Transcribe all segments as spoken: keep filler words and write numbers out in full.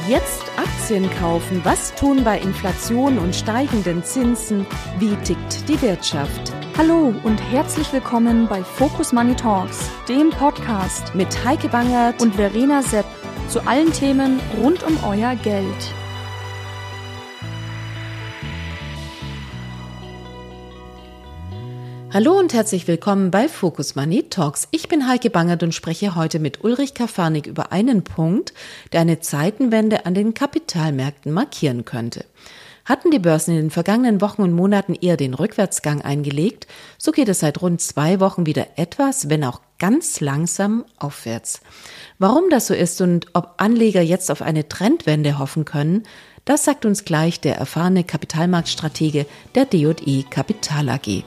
Jetzt Aktien kaufen. Was tun bei Inflation und steigenden Zinsen? Wie tickt die Wirtschaft? Hallo und herzlich willkommen bei Focus Money Talks, dem Podcast Mit Heike Bangert und Verena Sepp zu allen Themen rund um euer Geld. Hallo und herzlich willkommen bei Focus Money Talks. Ich bin Heike Bangert und spreche heute mit Ulrich Kafarnik über einen Punkt, der eine Zeitenwende an den Kapitalmärkten markieren könnte. Hatten die Börsen in den vergangenen Wochen und Monaten eher den Rückwärtsgang eingelegt, so geht es seit rund zwei Wochen wieder etwas, wenn auch ganz langsam, aufwärts. Warum das so ist und ob Anleger jetzt auf eine Trendwende hoffen können, das sagt uns gleich der erfahrene Kapitalmarktstratege der D J E Kapital A G.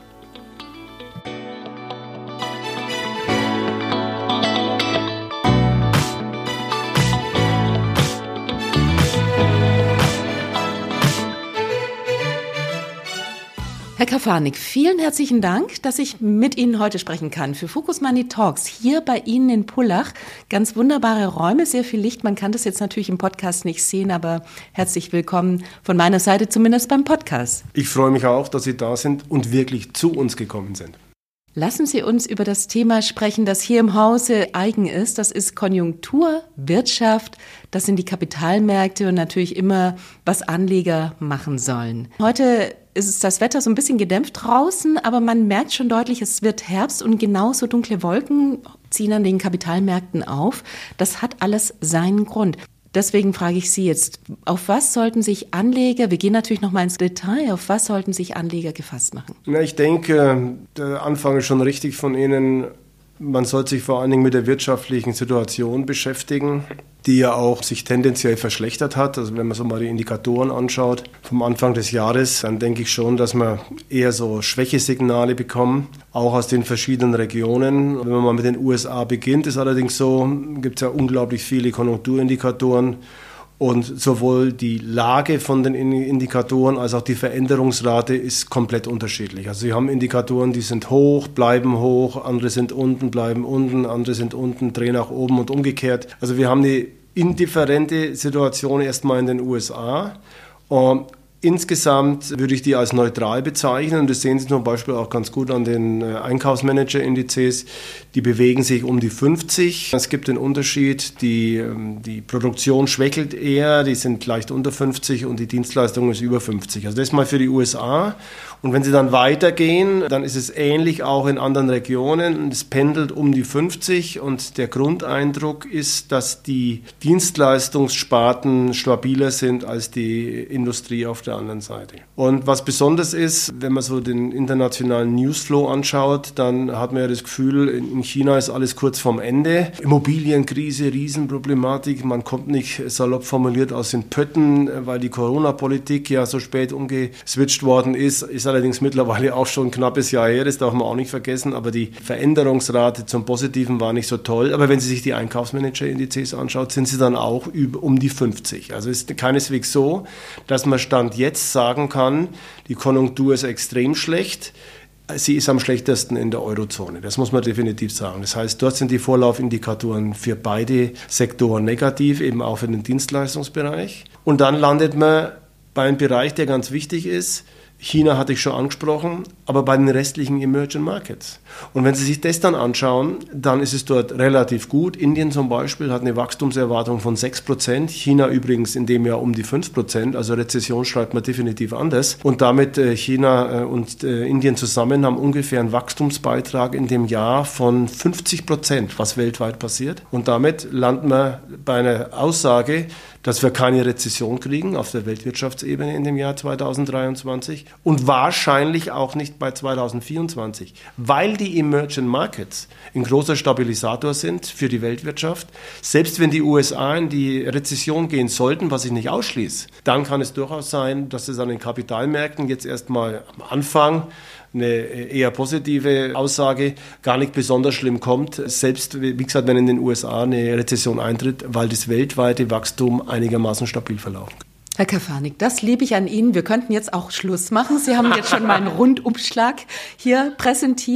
Herr Kafarnik, vielen herzlichen Dank, dass ich mit Ihnen heute sprechen kann für Focus Money Talks hier bei Ihnen in Pullach. Ganz wunderbare Räume, sehr viel Licht. Man kann das jetzt natürlich im Podcast nicht sehen, aber herzlich willkommen von meiner Seite, zumindest beim Podcast. Ich freue mich auch, dass Sie da sind und wirklich zu uns gekommen sind. Lassen Sie uns über das Thema sprechen, das hier im Hause eigen ist. Das ist Konjunktur, Wirtschaft, das sind die Kapitalmärkte und natürlich immer, was Anleger machen sollen. Heute ist das Wetter so ein bisschen gedämpft draußen, aber man merkt schon deutlich, es wird Herbst und genauso dunkle Wolken ziehen an den Kapitalmärkten auf. Das hat alles seinen Grund. Deswegen frage ich Sie jetzt, auf was sollten sich Anleger, wir gehen natürlich noch mal ins Detail, auf was sollten sich Anleger gefasst machen? Na, ich denke, der Anfang ist schon richtig von Ihnen. Man sollte sich vor allen Dingen mit der wirtschaftlichen Situation beschäftigen, die ja auch sich tendenziell verschlechtert hat. Also wenn man so mal die Indikatoren anschaut vom Anfang des Jahres, dann denke ich schon, dass wir eher so Schwächesignale bekommen, auch aus den verschiedenen Regionen. Wenn man mal mit den U S A beginnt, ist allerdings so, gibt es ja unglaublich viele Konjunkturindikatoren. Und sowohl die Lage von den Indikatoren als auch die Veränderungsrate ist komplett unterschiedlich. Also Sie haben Indikatoren, die sind hoch, bleiben hoch, andere sind unten, bleiben unten, andere sind unten, drehen nach oben und umgekehrt. Also wir haben eine indifferente Situation erstmal in den U S A. Und insgesamt würde ich die als neutral bezeichnen und das sehen Sie zum Beispiel auch ganz gut an den Einkaufsmanager-Indizes. Die bewegen sich um die fünfzig. Es gibt den Unterschied, die, die Produktion schwächelt eher, die sind leicht unter fünfzig und die Dienstleistung ist über fünfzig. Also das mal für die U S A. Und wenn Sie dann weitergehen, dann ist es ähnlich auch in anderen Regionen. Es pendelt um die fünfzig und der Grundeindruck ist, dass die Dienstleistungssparten stabiler sind als die Industrie auf der anderen Seite. Und was besonders ist, wenn man so den internationalen Newsflow anschaut, dann hat man ja das Gefühl, in China ist alles kurz vorm Ende. Immobilienkrise, Riesenproblematik, man kommt nicht salopp formuliert aus den Pötten, weil die Corona-Politik ja so spät umgeswitcht worden ist, ist allerdings mittlerweile auch schon ein knappes Jahr her, das darf man auch nicht vergessen, aber die Veränderungsrate zum Positiven war nicht so toll. Aber wenn Sie sich die Einkaufsmanager-Indizes anschaut, sind sie dann auch über, um die fünfzig. Also es ist keineswegs so, dass man Stand jetzt sagen kann, die Konjunktur ist extrem schlecht. Sie ist am schlechtesten in der Eurozone. Das muss man definitiv sagen. Das heißt, dort sind die Vorlaufindikatoren für beide Sektoren negativ, eben auch für den Dienstleistungsbereich. Und dann landet man bei einem Bereich, der ganz wichtig ist. China hatte ich schon angesprochen, aber bei den restlichen Emerging Markets. Und wenn Sie sich das dann anschauen, dann ist es dort relativ gut. Indien zum Beispiel hat eine Wachstumserwartung von sechs Prozent, China übrigens in dem Jahr um die fünf Prozent, also Rezession schreibt man definitiv anders. Und damit äh, China äh, und äh, Indien zusammen haben ungefähr einen Wachstumsbeitrag in dem Jahr von fünfzig Prozent, was weltweit passiert. Und damit landen wir bei einer Aussage, dass wir keine Rezession kriegen auf der Weltwirtschaftsebene in dem Jahr zweitausenddreiundzwanzig und wahrscheinlich auch nicht bei zweitausendvierundzwanzig, weil die Emerging Markets ein großer Stabilisator sind für die Weltwirtschaft. Selbst wenn die U S A in die Rezession gehen sollten, was ich nicht ausschließe, dann kann es durchaus sein, dass es an den Kapitalmärkten jetzt erstmal am Anfang eine eher positive Aussage gar nicht besonders schlimm kommt, selbst, wie gesagt, wenn in den U S A eine Rezession eintritt, weil das weltweite Wachstum einigermaßen stabil verlaufen kann. Herr Kafarnik, das liebe ich an Ihnen. Wir könnten jetzt auch Schluss machen. Sie haben jetzt schon mal einen Rundumschlag hier präsentiert.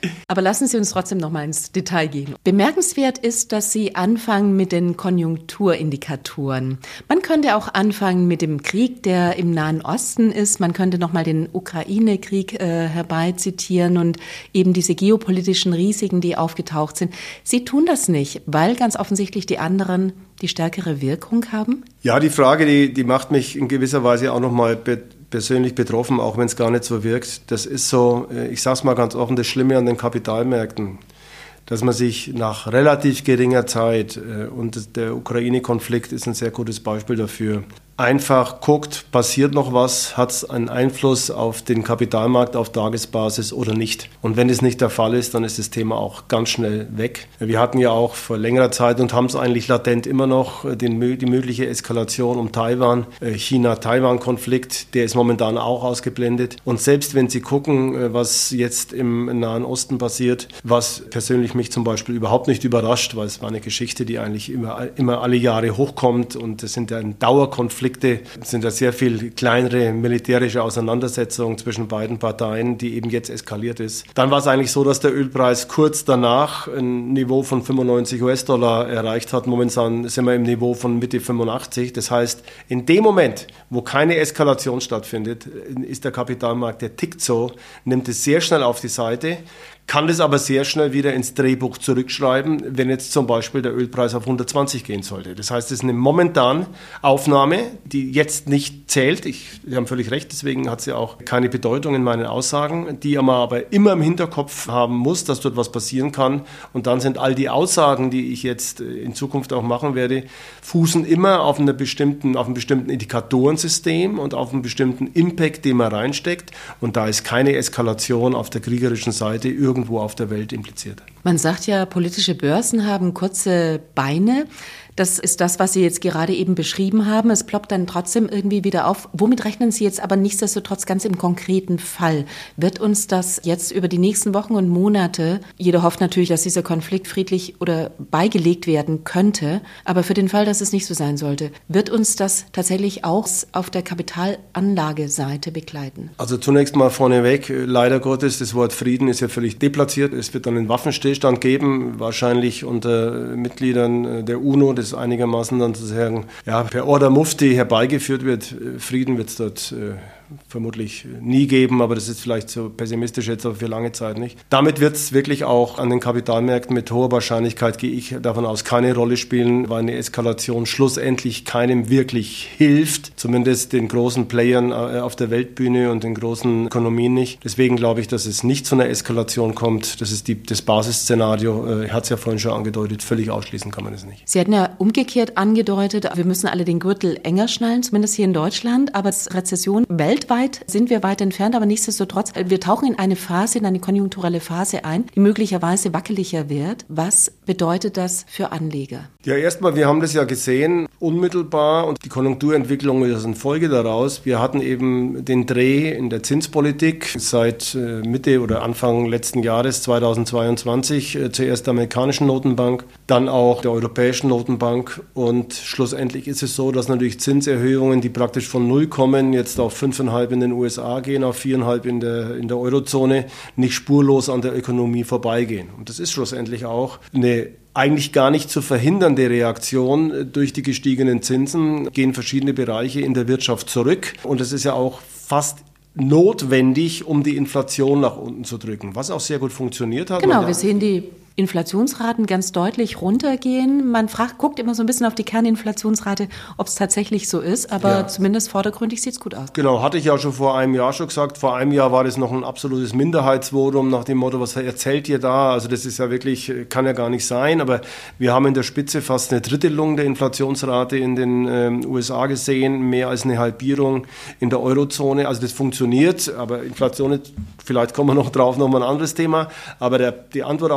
Aber lassen Sie uns trotzdem noch mal ins Detail gehen. Bemerkenswert ist, dass Sie anfangen mit den Konjunkturindikatoren. Man könnte auch anfangen mit dem Krieg, der im Nahen Osten ist. Man könnte noch mal den Ukraine-Krieg äh, herbeizitieren und eben diese geopolitischen Risiken, die aufgetaucht sind. Sie tun das nicht, weil ganz offensichtlich die anderen die stärkere Wirkung haben? Ja, die Frage, die, die macht mich in gewisser Weise auch nochmal be- persönlich betroffen, auch wenn es gar nicht so wirkt. Das ist so, ich sage es mal ganz offen, das Schlimme an den Kapitalmärkten, dass man sich nach relativ geringer Zeit, und der Ukraine-Konflikt ist ein sehr gutes Beispiel dafür, einfach guckt, passiert noch was, hat es einen Einfluss auf den Kapitalmarkt auf Tagesbasis oder nicht. Und wenn es nicht der Fall ist, dann ist das Thema auch ganz schnell weg. Wir hatten ja auch vor längerer Zeit und haben es eigentlich latent immer noch, den, die mögliche Eskalation um Taiwan, China-Taiwan-Konflikt, der ist momentan auch ausgeblendet. Und selbst wenn Sie gucken, was jetzt im Nahen Osten passiert, was persönlich mich zum Beispiel überhaupt nicht überrascht, weil es war eine Geschichte, die eigentlich immer, immer alle Jahre hochkommt und es sind ja ein Dauerkonflikt. Es sind ja sehr viel kleinere militärische Auseinandersetzungen zwischen beiden Parteien, die eben jetzt eskaliert ist. Dann war es eigentlich so, dass der Ölpreis kurz danach ein Niveau von fünfundneunzig US-Dollar erreicht hat. Momentan sind wir im Niveau von Mitte fünfundachtzig. Das heißt, in dem Moment, wo keine Eskalation stattfindet, ist der Kapitalmarkt, der tickt so, nimmt es sehr schnell auf die Seite, kann das aber sehr schnell wieder ins Drehbuch zurückschreiben, wenn jetzt zum Beispiel der Ölpreis auf hundertzwanzig gehen sollte. Das heißt, es ist eine momentan Aufnahme, die jetzt nicht zählt. Ich, Sie haben völlig recht, deswegen hat sie auch keine Bedeutung in meinen Aussagen, die man aber immer im Hinterkopf haben muss, dass dort was passieren kann. Und dann sind all die Aussagen, die ich jetzt in Zukunft auch machen werde, fußen immer auf, einer bestimmten, auf einem bestimmten Indikatorensystem und auf einem bestimmten Impact, den man reinsteckt. Und da ist keine Eskalation auf der kriegerischen Seite irgendwie irgendwo auf der Welt impliziert. Man sagt ja, politische Börsen haben kurze Beine. Das ist das, was Sie jetzt gerade eben beschrieben haben. Es ploppt dann trotzdem irgendwie wieder auf. Womit rechnen Sie jetzt aber nichtsdestotrotz ganz im konkreten Fall? Wird uns das jetzt über die nächsten Wochen und Monate, jeder hofft natürlich, dass dieser Konflikt friedlich oder beigelegt werden könnte, aber für den Fall, dass es nicht so sein sollte, wird uns das tatsächlich auch auf der Kapitalanlageseite begleiten? Also zunächst mal vorneweg, leider Gottes, das Wort Frieden ist ja völlig deplatziert. Es wird dann einen Waffenstillstand geben, wahrscheinlich unter Mitgliedern der UNO, des einigermaßen dann sozusagen ja, per Order Mufti herbeigeführt wird. Frieden wird es dort äh, vermutlich nie geben, aber das ist vielleicht so pessimistisch jetzt, aber für lange Zeit nicht. Damit wird es wirklich auch an den Kapitalmärkten mit hoher Wahrscheinlichkeit, gehe ich davon aus, keine Rolle spielen, weil eine Eskalation schlussendlich keinem wirklich hilft, zumindest den großen Playern auf der Weltbühne und den großen Ökonomien nicht. Deswegen glaube ich, dass es nicht zu einer Eskalation kommt. Das ist die, das Basisszenario, ich hatte es ja vorhin schon angedeutet, völlig ausschließen kann man das nicht. Sie hatten ja umgekehrt angedeutet, wir müssen alle den Gürtel enger schnallen, zumindest hier in Deutschland, aber Rezession weltweit Weltweit sind wir weit entfernt, aber nichtsdestotrotz, wir tauchen in eine Phase, in eine konjunkturelle Phase ein, die möglicherweise wackeliger wird. Was bedeutet das für Anleger? Ja, erstmal, wir haben das ja gesehen, unmittelbar, und die Konjunkturentwicklung ist eine Folge daraus. Wir hatten eben den Dreh in der Zinspolitik seit Mitte oder Anfang letzten Jahres, zweitausendzweiundzwanzig, zuerst der amerikanischen Notenbank, dann auch der europäischen Notenbank, und schlussendlich ist es so, dass natürlich Zinserhöhungen, die praktisch von null kommen, jetzt auf fünf Komma fünf in den U S A gehen, auf vier Komma fünf in der, in der Eurozone, nicht spurlos an der Ökonomie vorbeigehen. Und das ist schlussendlich auch eine eigentlich gar nicht zu verhindernde Reaktion. Durch die gestiegenen Zinsen gehen verschiedene Bereiche in der Wirtschaft zurück. Und es ist ja auch fast notwendig, um die Inflation nach unten zu drücken, was auch sehr gut funktioniert hat. Genau, wir sehen die Inflationsraten ganz deutlich runtergehen. Man fragt, guckt immer so ein bisschen auf die Kerninflationsrate, ob es tatsächlich so ist, aber ja, zumindest vordergründig sieht es gut aus. Genau, hatte ich ja schon vor einem Jahr schon gesagt. Vor einem Jahr war das noch ein absolutes Minderheitsvotum nach dem Motto, was erzählt ihr da? Also das ist ja wirklich, kann ja gar nicht sein, aber wir haben in der Spitze fast eine Drittelung der Inflationsrate in den ähm, U S A gesehen, mehr als eine Halbierung in der Eurozone. Also das funktioniert, aber Inflation, vielleicht kommen wir noch drauf, nochmal ein anderes Thema. Aber der, die Antwort auf die Frage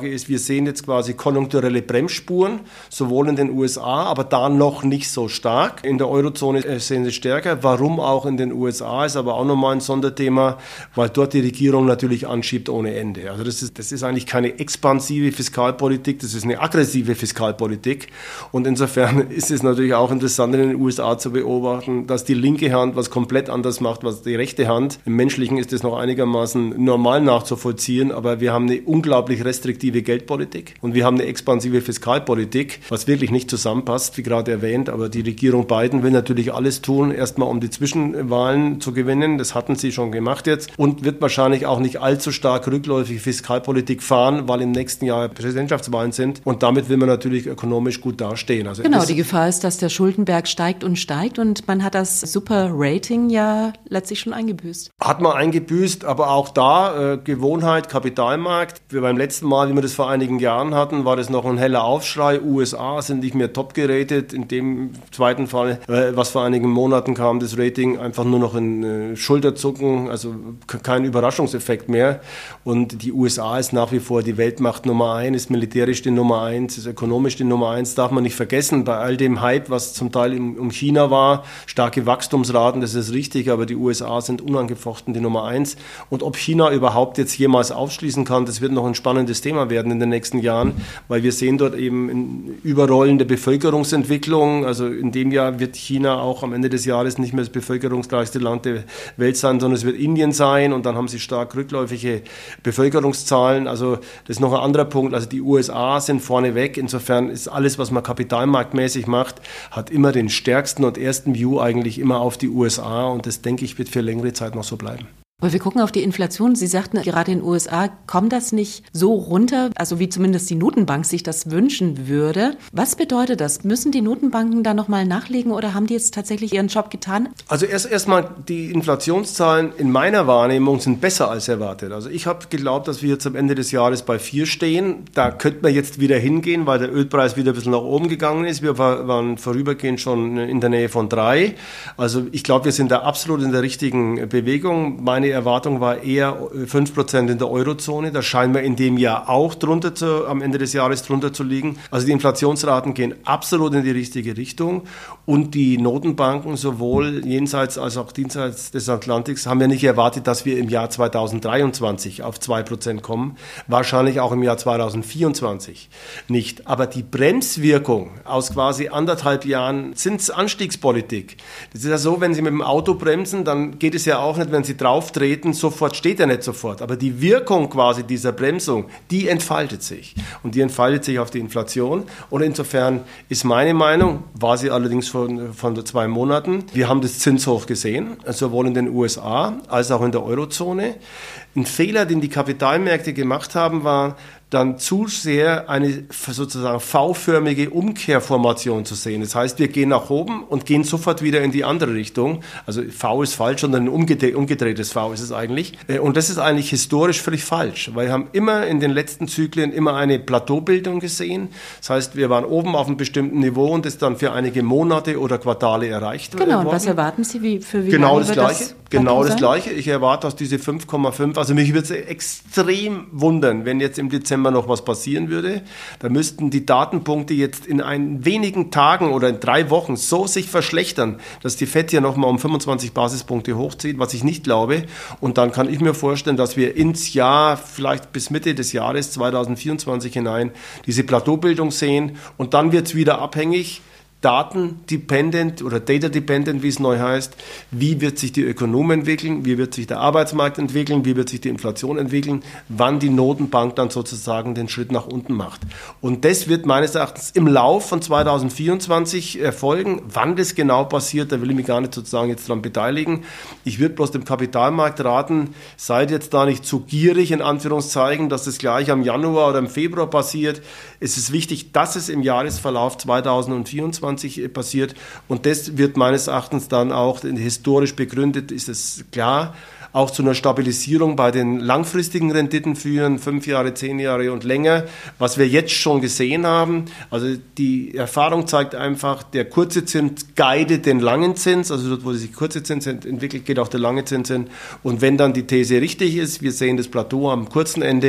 Aussage ist, wir sehen jetzt quasi konjunkturelle Bremsspuren, sowohl in den U S A, aber da noch nicht so stark. In der Eurozone sehen sie stärker. Warum auch in den U S A, ist aber auch nochmal ein Sonderthema, weil dort die Regierung natürlich anschiebt ohne Ende. Also das ist, das ist eigentlich keine expansive Fiskalpolitik, das ist eine aggressive Fiskalpolitik. Und insofern ist es natürlich auch interessant in den U S A zu beobachten, dass die linke Hand was komplett anders macht, was die rechte Hand. Im Menschlichen ist das noch einigermaßen normal nachzuvollziehen, aber wir haben eine unglaublich restriktive Geldpolitik und wir haben eine expansive Fiskalpolitik, was wirklich nicht zusammenpasst, wie gerade erwähnt. Aber die Regierung Biden will natürlich alles tun, erstmal um die Zwischenwahlen zu gewinnen. Das hatten sie schon gemacht jetzt und wird wahrscheinlich auch nicht allzu stark rückläufige Fiskalpolitik fahren, weil im nächsten Jahr Präsidentschaftswahlen sind. Und damit will man natürlich ökonomisch gut dastehen. Also genau, die Gefahr ist, dass der Schuldenberg steigt und steigt und man hat das super Rating ja letztlich schon eingebüßt. Hat man eingebüßt, aber auch da äh, Gewohnheit, Kapitalmarkt. Wir beim letzten Mal, wie wir das vor einigen Jahren hatten, war das noch ein heller Aufschrei. U S A sind nicht mehr top geratet. In dem zweiten Fall, äh, was vor einigen Monaten kam, das Rating einfach nur noch in äh, Schulterzucken, also k- kein Überraschungseffekt mehr. Und die U S A ist nach wie vor die Weltmacht Nummer eins, ist militärisch die Nummer eins, ist ökonomisch die Nummer eins, darf man nicht vergessen. Bei all dem Hype, was zum Teil im, um China war, starke Wachstumsraten, das ist richtig, aber die U S A sind unangefochten die Nummer eins. Und ob China überhaupt jetzt jemals aufschließen kann, das wird noch ein spannendes Thema werden in den nächsten Jahren, weil wir sehen dort eben eine überrollende Bevölkerungsentwicklung. Also in dem Jahr wird China auch am Ende des Jahres nicht mehr das bevölkerungsreichste Land der Welt sein, sondern es wird Indien sein und dann haben sie stark rückläufige Bevölkerungszahlen. Also das ist noch ein anderer Punkt. Also die U S A sind vorneweg. Insofern ist alles, was man kapitalmarktmäßig macht, hat immer den stärksten und ersten View eigentlich immer auf die U S A und das, denke ich, wird für längere Zeit noch so bleiben. Aber wir gucken auf die Inflation. Sie sagten, gerade in den U S A kommt das nicht so runter, also wie zumindest die Notenbank sich das wünschen würde. Was bedeutet das? Müssen die Notenbanken da nochmal nachlegen oder haben die jetzt tatsächlich ihren Job getan? Also erst erstmal, die Inflationszahlen in meiner Wahrnehmung sind besser als erwartet. Also ich habe geglaubt, dass wir jetzt am Ende des Jahres bei vier stehen. Da könnte man jetzt wieder hingehen, weil der Ölpreis wieder ein bisschen nach oben gegangen ist. Wir waren vorübergehend schon in der Nähe von drei. Also ich glaube, wir sind da absolut in der richtigen Bewegung. Meine Erwartung war eher fünf Prozent in der Eurozone. Da scheinen wir in dem Jahr auch drunter zu, am Ende des Jahres drunter zu liegen. Also die Inflationsraten gehen absolut in die richtige Richtung. Und die Notenbanken, sowohl jenseits als auch diesseits des Atlantiks, haben ja nicht erwartet, dass wir im Jahr zweitausenddreiundzwanzig auf zwei Prozent kommen. Wahrscheinlich auch im Jahr zweitausendvierundzwanzig nicht. Aber die Bremswirkung aus quasi anderthalb Jahren Zinsanstiegspolitik. Das ist ja so, wenn Sie mit dem Auto bremsen, dann geht es ja auch nicht, wenn Sie drauftreten, sofort steht er nicht sofort. Aber die Wirkung quasi dieser Bremsung, die entfaltet sich. Und die entfaltet sich auf die Inflation. Und insofern ist meine Meinung, war sie allerdings von, von zwei Monaten, wir haben das Zinshoch gesehen, sowohl in den U S A als auch in der Eurozone. Ein Fehler, den die Kapitalmärkte gemacht haben, war, dann zu sehr eine sozusagen V-förmige Umkehrformation zu sehen. Das heißt, wir gehen nach oben und gehen sofort wieder in die andere Richtung. Also V ist falsch, sondern ein umgedreh- umgedrehtes V ist es eigentlich. Und das ist eigentlich historisch völlig falsch, weil wir haben immer in den letzten Zyklen immer eine Plateaubildung gesehen. Das heißt, wir waren oben auf einem bestimmten Niveau und das dann für einige Monate oder Quartale erreicht worden. Genau, und was erwarten Sie, wie, für wie genau lange das wird Gleiche. das Genau das sein? Gleiche. Ich erwarte, dass diese fünf Komma fünf, also mich würde es extrem wundern, wenn jetzt im Dezember noch was passieren würde. Da müssten die Datenpunkte jetzt in ein wenigen Tagen oder in drei Wochen so sich verschlechtern, dass die Fed hier nochmal um fünfundzwanzig Basispunkte hochzieht, was ich nicht glaube. Und dann kann ich mir vorstellen, dass wir ins Jahr, vielleicht bis Mitte des Jahres zweitausendvierundzwanzig hinein, diese Plateaubildung sehen. Und dann wird es wieder abhängig, Daten-dependent oder Data-dependent, wie es neu heißt. Wie wird sich die Ökonomie entwickeln? Wie wird sich der Arbeitsmarkt entwickeln? Wie wird sich die Inflation entwickeln? Wann die Notenbank dann sozusagen den Schritt nach unten macht. Und das wird meines Erachtens im Lauf von zweitausendvierundzwanzig erfolgen. Wann das genau passiert, da will ich mich gar nicht sozusagen jetzt dran beteiligen. Ich würde bloß dem Kapitalmarkt raten, seid jetzt da nicht zu gierig, in Anführungszeichen, dass das gleich am Januar oder im Februar passiert. Es ist wichtig, dass es im Jahresverlauf zweitausendvierundzwanzig passiert und das wird meines Erachtens dann auch historisch begründet, ist es klar, auch zu einer Stabilisierung bei den langfristigen Renditen führen, fünf Jahre, zehn Jahre und länger, was wir jetzt schon gesehen haben. Also die Erfahrung zeigt einfach, der kurze Zins guidet den langen Zins, also dort, wo sich kurze Zins entwickelt, geht auch der lange Zins hin. Und wenn dann die These richtig ist, wir sehen das Plateau am kurzen Ende,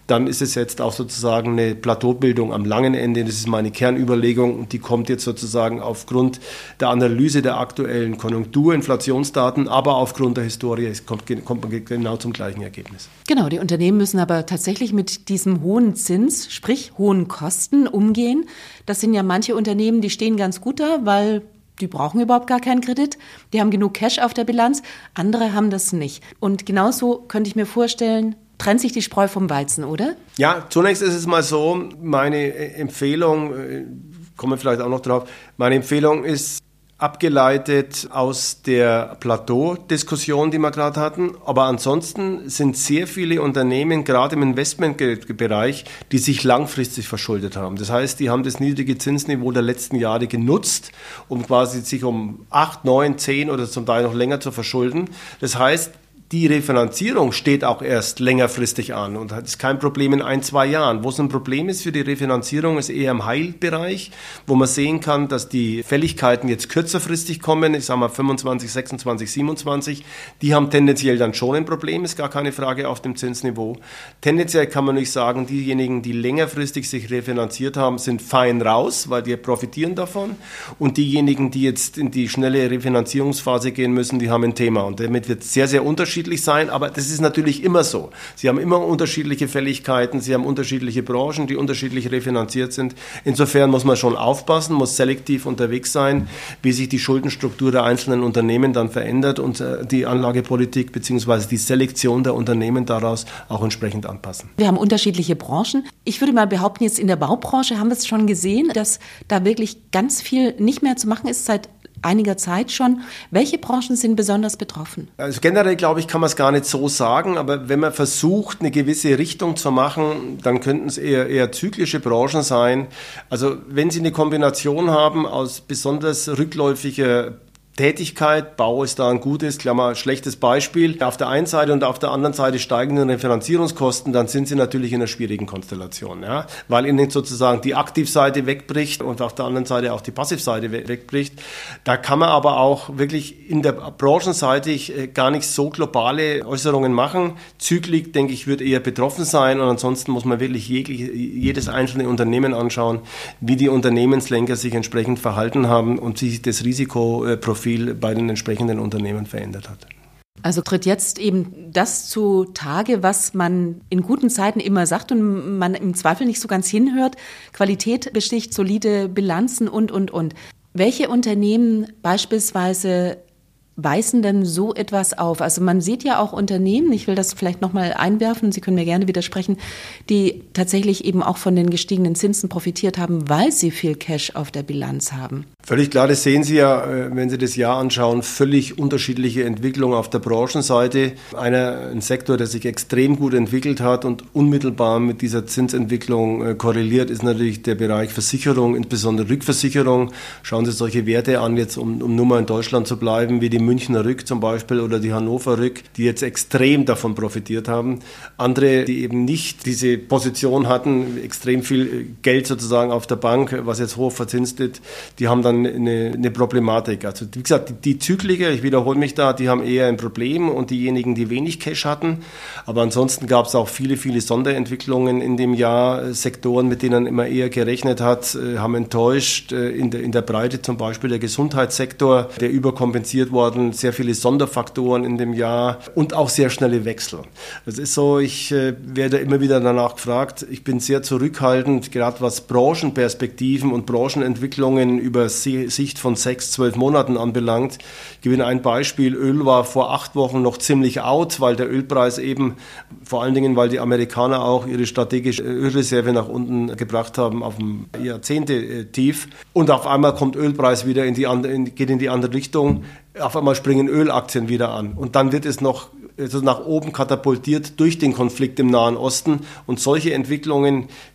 dann ist es jetzt auch sozusagen eine Plateaubildung am langen Ende. Das ist meine Kernüberlegung und die kommt jetzt sozusagen aufgrund der Analyse der aktuellen Konjunktur, Inflationsdaten, aber aufgrund der Historie es kommt, kommt man genau zum gleichen Ergebnis. Genau, die Unternehmen müssen aber tatsächlich mit diesem hohen Zins, sprich hohen Kosten umgehen. Das sind ja manche Unternehmen, die stehen ganz gut da, weil die brauchen überhaupt gar keinen Kredit. Die haben genug Cash auf der Bilanz. Andere haben das nicht. Und genauso könnte ich mir vorstellen, trennt sich die Spreu vom Weizen, oder? Ja, zunächst ist es mal so, meine Empfehlung, kommen wir vielleicht auch noch drauf, meine Empfehlung ist abgeleitet aus der Plateau-Diskussion, die wir gerade hatten. Aber ansonsten sind sehr viele Unternehmen, gerade im Investmentbereich, die sich langfristig verschuldet haben. Das heißt, die haben das niedrige Zinsniveau der letzten Jahre genutzt, um quasi sich um acht, neun, zehn oder zum Teil noch länger zu verschulden. Das heißt, die Refinanzierung steht auch erst längerfristig an und hat kein Problem in ein, zwei Jahren. Wo es ein Problem ist für die Refinanzierung, ist eher im Heilbereich, wo man sehen kann, dass die Fälligkeiten jetzt kürzerfristig kommen, ich sage mal fünfundzwanzig, sechsundzwanzig, siebenundzwanzig, die haben tendenziell dann schon ein Problem, ist gar keine Frage auf dem Zinsniveau. Tendenziell kann man nicht sagen, diejenigen, die längerfristig sich refinanziert haben, sind fein raus, weil die profitieren davon und diejenigen, die jetzt in die schnelle Refinanzierungsphase gehen müssen, die haben ein Thema und damit wird sehr, sehr unterschiedlich sein, aber das ist natürlich immer so. Sie haben immer unterschiedliche Fälligkeiten, sie haben unterschiedliche Branchen, die unterschiedlich refinanziert sind. Insofern muss man schon aufpassen, muss selektiv unterwegs sein, wie sich die Schuldenstruktur der einzelnen Unternehmen dann verändert und die Anlagepolitik bzw. die Selektion der Unternehmen daraus auch entsprechend anpassen. Wir haben unterschiedliche Branchen. Ich würde mal behaupten, jetzt in der Baubranche haben wir es schon gesehen, dass da wirklich ganz viel nicht mehr zu machen ist seit einiger Zeit schon. Welche Branchen sind besonders betroffen? Also generell, glaube ich, kann man es gar nicht so sagen, aber wenn man versucht, eine gewisse Richtung zu machen, dann könnten es eher, eher zyklische Branchen sein. Also wenn Sie eine Kombination haben aus besonders rückläufiger Tätigkeit, Bau ist da ein gutes, Klammer, schlechtes Beispiel. Auf der einen Seite und auf der anderen Seite steigenden Refinanzierungskosten, dann sind sie natürlich in einer schwierigen Konstellation, ja, weil ihnen sozusagen die Aktivseite wegbricht und auf der anderen Seite auch die Passivseite wegbricht. Da kann man aber auch wirklich in der Branchenseite gar nicht so globale Äußerungen machen. Zyklik, denke ich, wird eher betroffen sein und ansonsten muss man wirklich jegliche, jedes einzelne Unternehmen anschauen, wie die Unternehmenslenker sich entsprechend verhalten haben und sich das Risikoprofil viel bei den entsprechenden Unternehmen verändert hat. Also tritt jetzt eben das zutage, was man in guten Zeiten immer sagt und man im Zweifel nicht so ganz hinhört. Qualität besticht, solide Bilanzen und, und, und. Welche Unternehmen beispielsweise weisen denn so etwas auf? Also man sieht ja auch Unternehmen, ich will das vielleicht nochmal einwerfen, Sie können mir gerne widersprechen, die tatsächlich eben auch von den gestiegenen Zinsen profitiert haben, weil sie viel Cash auf der Bilanz haben. Völlig klar, das sehen Sie ja, wenn Sie das Jahr anschauen, völlig unterschiedliche Entwicklungen auf der Branchenseite. Einer, ein Sektor, der sich extrem gut entwickelt hat und unmittelbar mit dieser Zinsentwicklung korreliert, ist natürlich der Bereich Versicherung, insbesondere Rückversicherung. Schauen Sie solche Werte an, jetzt um, um nur mal in Deutschland zu bleiben, wie die Münchner Rück zum Beispiel oder die Hannover Rück, die jetzt extrem davon profitiert haben. Andere, die eben nicht diese Position hatten, extrem viel Geld sozusagen auf der Bank, was jetzt hoch verzinst ist, die haben dann eine, eine Problematik. Also wie gesagt, die, die Zykliker, ich wiederhole mich da, die haben eher ein Problem und diejenigen, die wenig Cash hatten. Aber ansonsten gab es auch viele, viele Sonderentwicklungen in dem Jahr. Sektoren, mit denen man immer eher gerechnet hat, haben enttäuscht. In der, in der Breite zum Beispiel der Gesundheitssektor, der überkompensiert worden. Sehr viele Sonderfaktoren in dem Jahr und auch sehr schnelle Wechsel. Das ist so, ich äh, werde immer wieder danach gefragt. Ich bin sehr zurückhaltend, gerade was Branchenperspektiven und Branchenentwicklungen über Sicht von sechs, zwölf Monaten anbelangt. Ich gebe Ihnen ein Beispiel. Öl war vor acht Wochen noch ziemlich out, weil der Ölpreis eben, vor allen Dingen, weil die Amerikaner auch ihre strategische Ölreserve nach unten gebracht haben, auf dem Jahrzehnte-Tief. Und auf einmal kommt Ölpreis wieder in die andere, in, geht in die andere Richtung. Auf einmal springen Ölaktien wieder an und dann wird es noch also nach oben katapultiert durch den Konflikt im Nahen Osten und solche Entwicklungen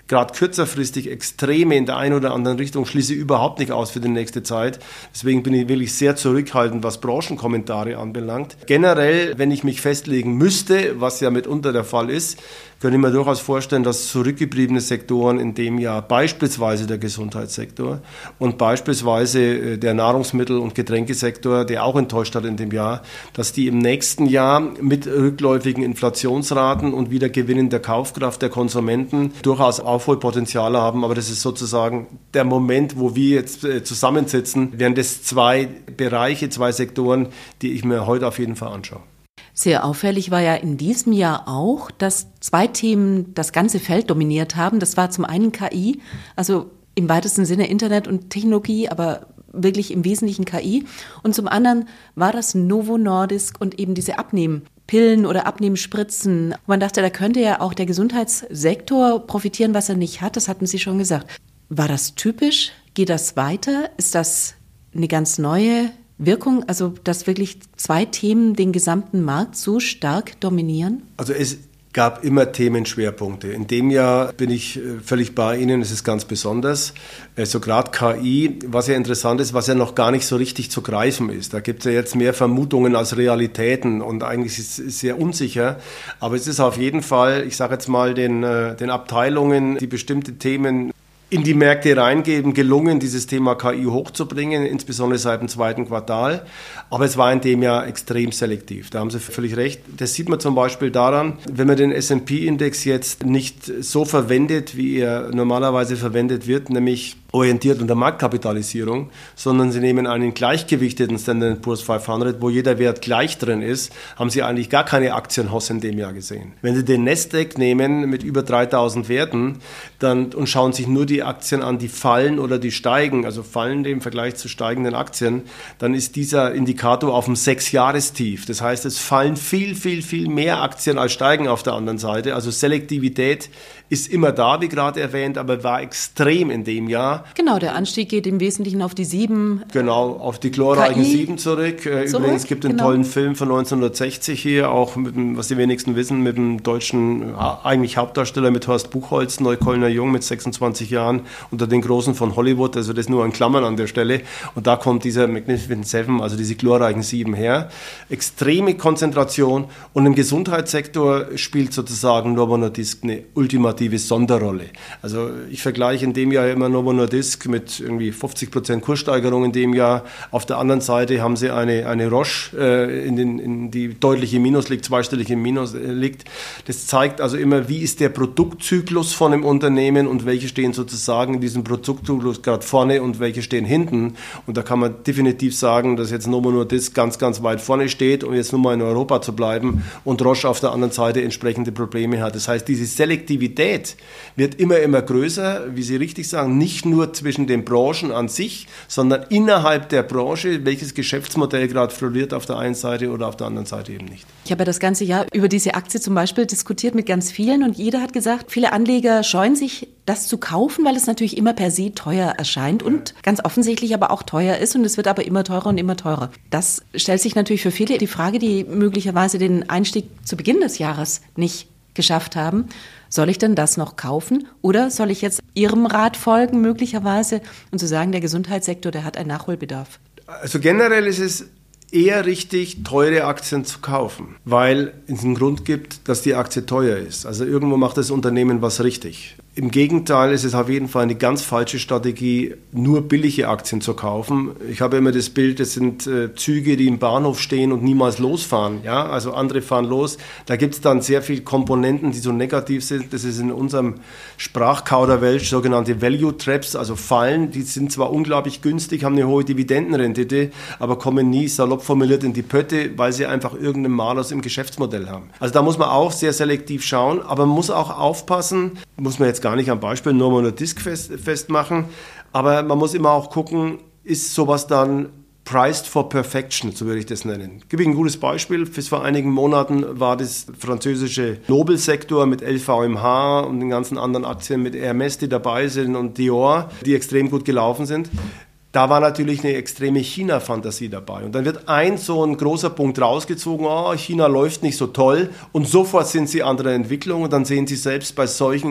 gerade kürzerfristig Extreme in der einen oder anderen Richtung schließe ich überhaupt nicht aus für die nächste Zeit. Deswegen bin ich wirklich sehr zurückhaltend, was Branchenkommentare anbelangt. Generell, wenn ich mich festlegen müsste, was ja mitunter der Fall ist, könnte ich mir durchaus vorstellen, dass zurückgebliebene Sektoren in dem Jahr, beispielsweise der Gesundheitssektor und beispielsweise der Nahrungsmittel- und Getränkesektor, der auch enttäuscht hat in dem Jahr, dass die im nächsten Jahr mit rückläufigen Inflationsraten und wieder Gewinnen der Kaufkraft der Konsumenten durchaus Aufholpotenziale haben. Aber das ist sozusagen der Moment, wo wir jetzt zusammensitzen, wären das zwei Bereiche, zwei Sektoren, die ich mir heute auf jeden Fall anschaue. Sehr auffällig war ja in diesem Jahr auch, dass zwei Themen das ganze Feld dominiert haben. Das war zum einen K I, also im weitesten Sinne Internet und Technologie, aber wirklich im Wesentlichen K I. Und zum anderen war das Novo Nordisk und eben diese Abnehmpillen oder Abnehmspritzen. Man dachte, da könnte ja auch der Gesundheitssektor profitieren, was er nicht hat. Das hatten Sie schon gesagt. War das typisch? Geht das weiter? Ist das eine ganz neue Wirkung, also dass wirklich zwei Themen den gesamten Markt so stark dominieren? Also es gab immer Themenschwerpunkte. In dem Jahr bin ich völlig bei Ihnen, es ist ganz besonders. Also gerade K I, was ja interessant ist, was ja noch gar nicht so richtig zu greifen ist. Da gibt es ja jetzt mehr Vermutungen als Realitäten und eigentlich ist es sehr unsicher. Aber es ist auf jeden Fall, ich sage jetzt mal, den, den Abteilungen, die bestimmte Themen in die Märkte reingeben, gelungen, dieses Thema K I hochzubringen, insbesondere seit dem zweiten Quartal. Aber es war in dem Jahr extrem selektiv. Da haben Sie völlig recht. Das sieht man zum Beispiel daran, wenn man den S und P-Index jetzt nicht so verwendet, wie er normalerweise verwendet wird, nämlich orientiert unter Marktkapitalisierung, sondern Sie nehmen einen gleichgewichteten Standard and Poor's fünfhundert, wo jeder Wert gleich drin ist, haben Sie eigentlich gar keine Aktienhosse in dem Jahr gesehen. Wenn Sie den Nasdaq nehmen mit über dreitausend Werten dann, und schauen sich nur die Aktien an, die fallen oder die steigen, also fallende im Vergleich zu steigenden Aktien, dann ist dieser Indikator auf dem Sechsjahrestief. Das heißt, es fallen viel, viel, viel mehr Aktien als steigen auf der anderen Seite. Also Selektivität ist immer da, wie gerade erwähnt, aber war extrem in dem Jahr. Genau, der Anstieg geht im Wesentlichen auf die sieben. Genau, auf die glorreichen sieben zurück. Übrigens zurück, gibt es einen genau. tollen Film von neunzehnhundertsechzig hier, auch mit dem, was die wenigsten wissen, mit dem deutschen eigentlich Hauptdarsteller mit Horst Buchholz, Neuköllner Jung mit sechsundzwanzig Jahren, unter den Großen von Hollywood, also das nur in Klammern an der Stelle. Und da kommt dieser Magnificent Seven, also diese glorreichen sieben her. Extreme Konzentration und im Gesundheitssektor spielt sozusagen Novo Nordisk eine ultimative Sonderrolle. Also ich vergleiche in dem Jahr immer Novo Nordisk mit irgendwie fünfzig Prozent Kurssteigerung in dem Jahr. Auf der anderen Seite haben sie eine, eine Roche, äh, in den, in die deutlich im Minus liegt, zweistellig im Minus äh, liegt. Das zeigt also immer, wie ist der Produktzyklus von einem Unternehmen und welche stehen sozusagen in diesem Produktzyklus gerade vorne und welche stehen hinten. Und da kann man definitiv sagen, dass jetzt Novo Nordisk ganz, ganz weit vorne steht, um jetzt nur mal in Europa zu bleiben und Roche auf der anderen Seite entsprechende Probleme hat. Das heißt, diese Selektivität wird immer, immer größer, wie Sie richtig sagen, nicht nur zwischen den Branchen an sich, sondern innerhalb der Branche, welches Geschäftsmodell gerade floriert auf der einen Seite oder auf der anderen Seite eben nicht. Ich habe ja das ganze Jahr über diese Aktie zum Beispiel diskutiert mit ganz vielen und jeder hat gesagt, viele Anleger scheuen sich, das zu kaufen, weil es natürlich immer per se teuer erscheint und ganz offensichtlich aber auch teuer ist und es wird aber immer teurer und immer teurer. Das stellt sich natürlich für viele die Frage, die möglicherweise den Einstieg zu Beginn des Jahres nicht geschafft haben. Soll ich denn das noch kaufen oder soll ich jetzt Ihrem Rat folgen möglicherweise und zu sagen, der Gesundheitssektor, der hat einen Nachholbedarf? Also generell ist es eher richtig, teure Aktien zu kaufen, weil es einen Grund gibt, dass die Aktie teuer ist. Also irgendwo macht das Unternehmen was richtig. Im Gegenteil ist es auf jeden Fall eine ganz falsche Strategie, nur billige Aktien zu kaufen. Ich habe immer das Bild, das sind äh, Züge, die im Bahnhof stehen und niemals losfahren. Ja? Also andere fahren los. Da gibt es dann sehr viele Komponenten, die so negativ sind. Das ist in unserem Sprachkauderwelsch sogenannte Value Traps, also Fallen. Die sind zwar unglaublich günstig, haben eine hohe Dividendenrendite, aber kommen nie salopp formuliert in die Pötte, weil sie einfach irgendeinen Malus im Geschäftsmodell haben. Also da muss man auch sehr selektiv schauen, aber man muss auch aufpassen, muss man jetzt gar nicht am Beispiel Novo Nordisk fest, festmachen, aber man muss immer auch gucken, ist sowas dann priced for perfection, so würde ich das nennen. Gebe ich ein gutes Beispiel. Bis vor einigen Monaten war das französische Nobelsektor mit L V M H und den ganzen anderen Aktien mit Hermès, die dabei sind und Dior, die extrem gut gelaufen sind. Da war natürlich eine extreme China-Fantasie dabei. Und dann wird ein so ein großer Punkt rausgezogen, oh, China läuft nicht so toll und sofort sind sie anderer Entwicklung und dann sehen sie selbst bei solchen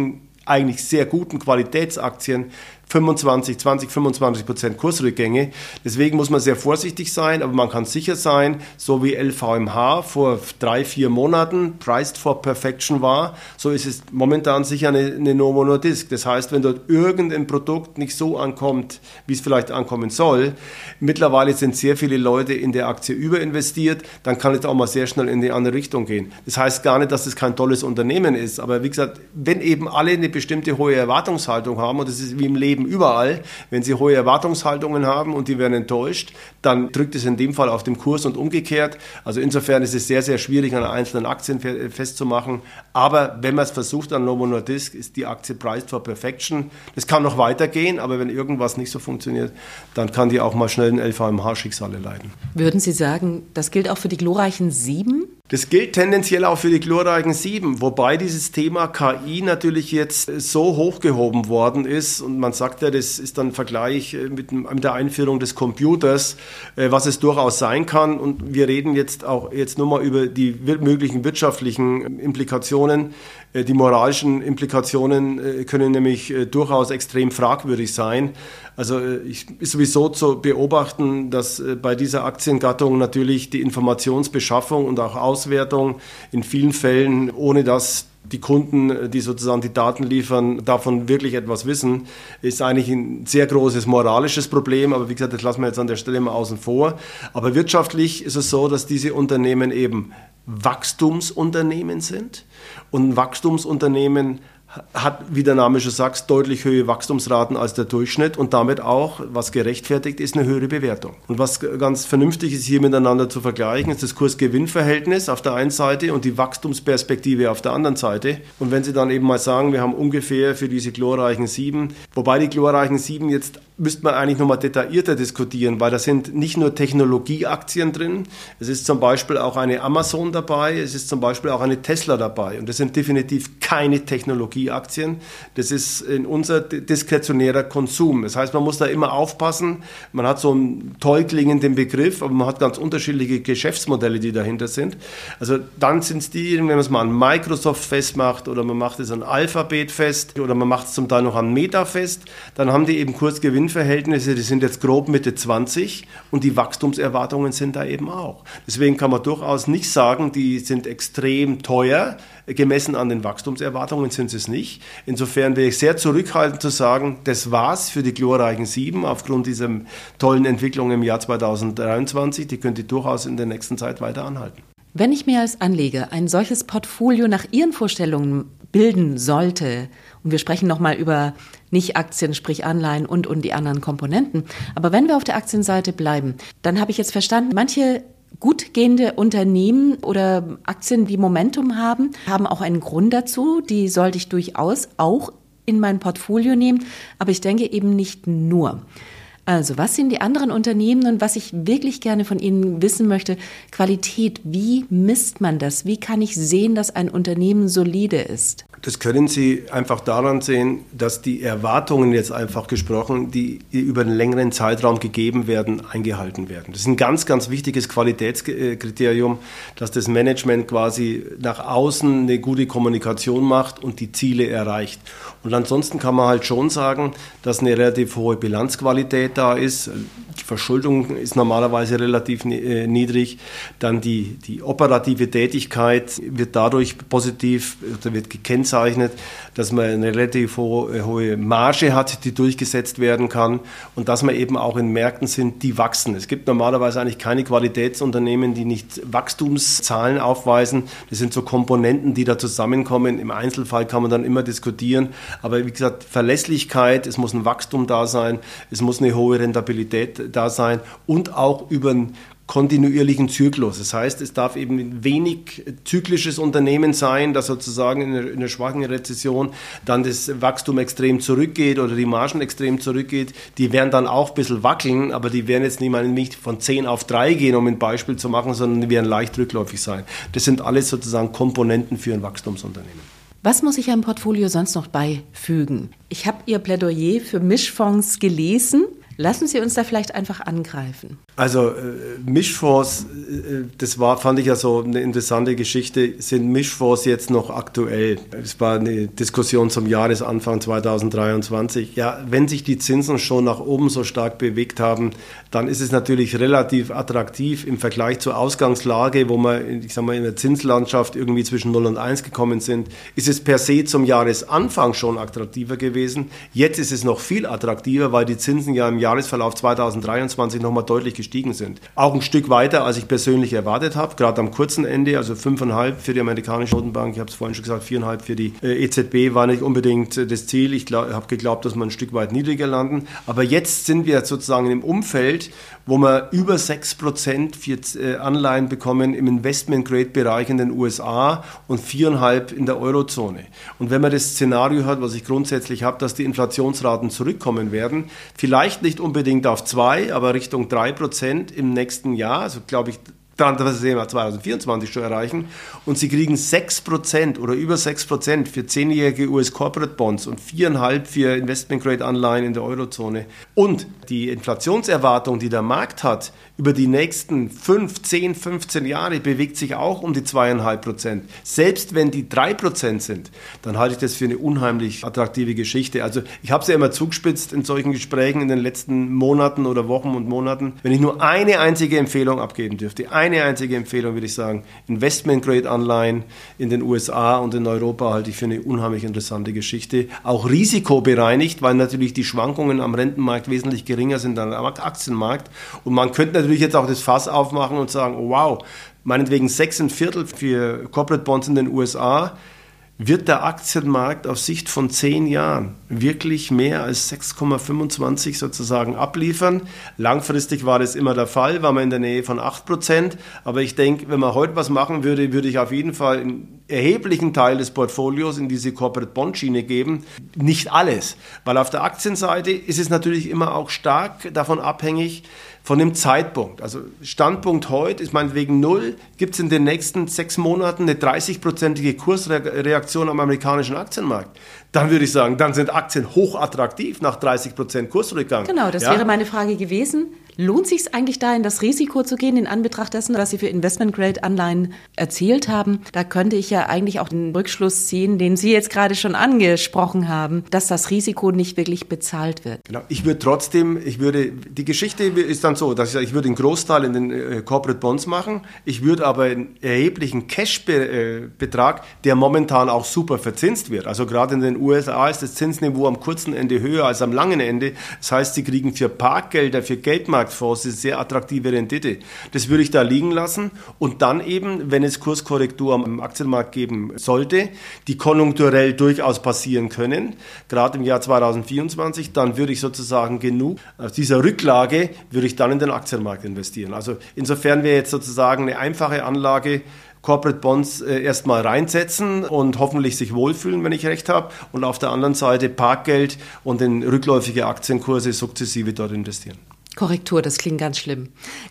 eigentlich sehr guten Qualitätsaktien fünfundzwanzig, zwanzig, fünfundzwanzig Prozent Kursrückgänge. Deswegen muss man sehr vorsichtig sein, aber man kann sicher sein, so wie L V M H vor drei, vier Monaten priced for perfection war, so ist es momentan sicher eine, eine Novo Nordisk. Das heißt, wenn dort irgendein Produkt nicht so ankommt, wie es vielleicht ankommen soll, mittlerweile sind sehr viele Leute in der Aktie überinvestiert, dann kann es auch mal sehr schnell in die andere Richtung gehen. Das heißt gar nicht, dass es kein tolles Unternehmen ist, aber wie gesagt, wenn eben alle eine bestimmte hohe Erwartungshaltung haben, und das ist wie im Leben überall, wenn Sie hohe Erwartungshaltungen haben und die werden enttäuscht, dann drückt es in dem Fall auf dem Kurs und umgekehrt. Also insofern ist es sehr, sehr schwierig, an einzelnen Aktien festzumachen. Aber wenn man es versucht an Novo Nordisk, ist die Aktie priced for perfection. Das kann noch weitergehen, aber wenn irgendwas nicht so funktioniert, dann kann die auch mal schnell ein L V M H-Schicksale leiden. Würden Sie sagen, das gilt auch für die glorreichen sieben? Das gilt tendenziell auch für die glorreichen sieben, wobei dieses Thema K I natürlich jetzt so hochgehoben worden ist und man sagt ja, das ist dann ein Vergleich mit, mit der Einführung des Computers, was es durchaus sein kann, und wir reden jetzt auch jetzt nur mal über die möglichen wirtschaftlichen Implikationen. Die moralischen Implikationen können nämlich durchaus extrem fragwürdig sein. Also ich, ist sowieso zu beobachten, dass bei dieser Aktiengattung natürlich die Informationsbeschaffung und auch Auswertung in vielen Fällen, ohne dass die Kunden, die sozusagen die Daten liefern, davon wirklich etwas wissen, ist eigentlich ein sehr großes moralisches Problem. Aber wie gesagt, das lassen wir jetzt an der Stelle mal außen vor. Aber wirtschaftlich ist es so, dass diese Unternehmen eben Wachstumsunternehmen sind. Und ein Wachstumsunternehmen hat, wie der Name schon sagt, deutlich höhere Wachstumsraten als der Durchschnitt und damit auch, was gerechtfertigt ist, eine höhere Bewertung. Und was ganz vernünftig ist, hier miteinander zu vergleichen, ist das Kurs-Gewinn-Verhältnis auf der einen Seite und die Wachstumsperspektive auf der anderen Seite. Und wenn Sie dann eben mal sagen, wir haben ungefähr für diese glorreichen sieben, wobei die glorreichen sieben jetzt müsste man eigentlich nochmal detaillierter diskutieren, weil da sind nicht nur Technologieaktien drin, es ist zum Beispiel auch eine Amazon dabei, es ist zum Beispiel auch eine Tesla dabei und das sind definitiv keine Technologieaktien, das ist in unser diskretionärer Konsum. Das heißt, man muss da immer aufpassen, man hat so einen toll klingenden Begriff, aber man hat ganz unterschiedliche Geschäftsmodelle, die dahinter sind. Also dann sind es die, wenn man es mal an Microsoft festmacht oder man macht es an Alphabet fest oder man macht es zum Teil noch an Meta fest, dann haben die eben Kursgewinn Verhältnisse, die sind jetzt grob Mitte zwanzig und die Wachstumserwartungen sind da eben auch. Deswegen kann man durchaus nicht sagen, die sind extrem teuer, gemessen an den Wachstumserwartungen sind sie es nicht. Insofern wäre ich sehr zurückhaltend zu sagen, das war's für die glorreichen sieben aufgrund dieser tollen Entwicklung im Jahr zweitausenddreiundzwanzig, die könnte durchaus in der nächsten Zeit weiter anhalten. Wenn ich mir als Anleger ein solches Portfolio nach Ihren Vorstellungen bilden sollte, und wir sprechen nochmal über Nicht-Aktien, sprich Anleihen und, und die anderen Komponenten, aber wenn wir auf der Aktienseite bleiben, dann habe ich jetzt verstanden, manche gut gehende Unternehmen oder Aktien, die Momentum haben, haben auch einen Grund dazu, die sollte ich durchaus auch in mein Portfolio nehmen, aber ich denke eben nicht nur. Also, was sind die anderen Unternehmen und was ich wirklich gerne von Ihnen wissen möchte, Qualität, wie misst man das? Wie kann ich sehen, dass ein Unternehmen solide ist? Das können Sie einfach daran sehen, dass die Erwartungen jetzt einfach gesprochen, die über einen längeren Zeitraum gegeben werden, eingehalten werden. Das ist ein ganz, ganz wichtiges Qualitätskriterium, dass das Management quasi nach außen eine gute Kommunikation macht und die Ziele erreicht. Und ansonsten kann man halt schon sagen, dass eine relativ hohe Bilanzqualität da ist. Die Verschuldung ist normalerweise relativ niedrig. Dann die, die operative Tätigkeit wird dadurch positiv, oder wird gekennzeichnet, dass man eine relativ hohe, hohe Marge hat, die durchgesetzt werden kann und dass man eben auch in Märkten sind, die wachsen. Es gibt normalerweise eigentlich keine Qualitätsunternehmen, die nicht Wachstumszahlen aufweisen. Das sind so Komponenten, die da zusammenkommen. Im Einzelfall kann man dann immer diskutieren. Aber wie gesagt, Verlässlichkeit, es muss ein Wachstum da sein, es muss eine hohe Rentabilität da sein und auch über einen kontinuierlichen Zyklus. Das heißt, es darf eben ein wenig zyklisches Unternehmen sein, das sozusagen in einer, in einer schwachen Rezession dann das Wachstum extrem zurückgeht oder die Margen extrem zurückgeht. Die werden dann auch ein bisschen wackeln, aber die werden jetzt nicht von zehn auf drei gehen, um ein Beispiel zu machen, sondern die werden leicht rückläufig sein. Das sind alles sozusagen Komponenten für ein Wachstumsunternehmen. Was muss ich einem Portfolio sonst noch beifügen? Ich habe Ihr Plädoyer für Mischfonds gelesen. Lassen Sie uns da vielleicht einfach angreifen. Also äh, Mischfonds, äh, das war, fand ich ja so eine interessante Geschichte. Sind Mischfonds jetzt noch aktuell? Es war eine Diskussion zum Jahresanfang zweitausenddreiundzwanzig. Ja, wenn sich die Zinsen schon nach oben so stark bewegt haben, dann ist es natürlich relativ attraktiv im Vergleich zur Ausgangslage, wo wir, ich sag mal, in der Zinslandschaft irgendwie zwischen null und eins gekommen sind, ist es per se zum Jahresanfang schon attraktiver gewesen. Jetzt ist es noch viel attraktiver, weil die Zinsen ja im Jahresverlauf zweitausenddreiundzwanzig nochmal deutlich gestiegen sind. Auch ein Stück weiter, als ich persönlich erwartet habe, gerade am kurzen Ende, also fünf Komma fünf für die amerikanische Notenbank, ich habe es vorhin schon gesagt, vier Komma fünf für die äh, E Z B war nicht unbedingt äh, das Ziel. Ich habe geglaubt, dass wir ein Stück weit niedriger landen. Aber jetzt sind wir sozusagen im Umfeld, wo wir über sechs Prozent für äh, Anleihen bekommen im Investment-Grade-Bereich in den U S A und vier Komma fünf in der Eurozone. Und wenn man das Szenario hat, was ich grundsätzlich habe, dass die Inflationsraten zurückkommen werden, vielleicht nicht unbedingt auf zwei, aber Richtung drei Prozent im nächsten Jahr, also glaube ich, dann das sehen wir zweitausendvierundzwanzig schon erreichen, und sie kriegen sechs Prozent oder über sechs Prozent für zehnjährige U S Corporate Bonds und vier Komma fünf für Investment-Grade-Anleihen in der Eurozone. Und die Inflationserwartung, die der Markt hat, über die nächsten fünf, zehn, fünfzehn Jahre bewegt sich auch um die zwei Komma fünf Prozent. Selbst wenn die drei Prozent sind, dann halte ich das für eine unheimlich attraktive Geschichte. Also ich habe es ja immer zugespitzt in solchen Gesprächen in den letzten Monaten oder Wochen und Monaten. Wenn ich nur eine einzige Empfehlung abgeben dürfte, eine einzige Empfehlung würde ich sagen, Investment-Grade-Anleihen in den U S A und in Europa halte ich für eine unheimlich interessante Geschichte. Auch risikobereinigt, weil natürlich die Schwankungen am Rentenmarkt wesentlich geringer sind als am Aktienmarkt. Und man könnte natürlich natürlich jetzt auch das Fass aufmachen und sagen, oh wow, meinetwegen sechs ein Viertel für Corporate Bonds in den U S A, wird der Aktienmarkt auf Sicht von zehn Jahren wirklich mehr als sechs Komma fünfundzwanzig sozusagen abliefern. Langfristig war das immer der Fall, war man in der Nähe von acht Prozent. Aber ich denke, wenn man heute was machen würde, würde ich auf jeden Fall einen erheblichen Teil des Portfolios in diese Corporate Bond Schiene geben. Nicht alles, weil auf der Aktienseite ist es natürlich immer auch stark davon abhängig, von dem Zeitpunkt. Also Standpunkt heute ist meinetwegen null, gibt es in den nächsten sechs Monaten eine dreißig-prozentige Kursreaktion am amerikanischen Aktienmarkt. Dann würde ich sagen, dann sind Aktien hochattraktiv nach dreißig Prozent Kursrückgang. Genau, das ja? wäre meine Frage gewesen. Lohnt sich es eigentlich da, in das Risiko zu gehen, in Anbetracht dessen, was Sie für Investment-Grade-Anleihen erzielt haben? Da könnte ich ja eigentlich auch den Rückschluss ziehen, den Sie jetzt gerade schon angesprochen haben, dass das Risiko nicht wirklich bezahlt wird. Genau. Ich würde trotzdem, ich würde, die Geschichte ist dann so, dass ich sage, ich würde einen Großteil in den äh, Corporate Bonds machen. Ich würde aber einen erheblichen Cash-Betrag, der momentan auch super verzinst wird. Also gerade in den U S A ist das Zinsniveau am kurzen Ende höher als am langen Ende. Das heißt, Sie kriegen für Parkgelder, für Geldmarkt Fonds eine sehr attraktive Rendite. Das würde ich da liegen lassen und dann eben, wenn es Kurskorrektur am Aktienmarkt geben sollte, die konjunkturell durchaus passieren können, gerade im Jahr zweitausendvierundzwanzig, dann würde ich sozusagen genug aus dieser Rücklage, würde ich dann in den Aktienmarkt investieren. Also insofern wäre jetzt sozusagen eine einfache Anlage, Corporate Bonds äh, erstmal reinsetzen und hoffentlich sich wohlfühlen, wenn ich recht habe, und auf der anderen Seite Parkgeld und in rückläufige Aktienkurse sukzessive dort investieren. Korrektur, das klingt ganz schlimm.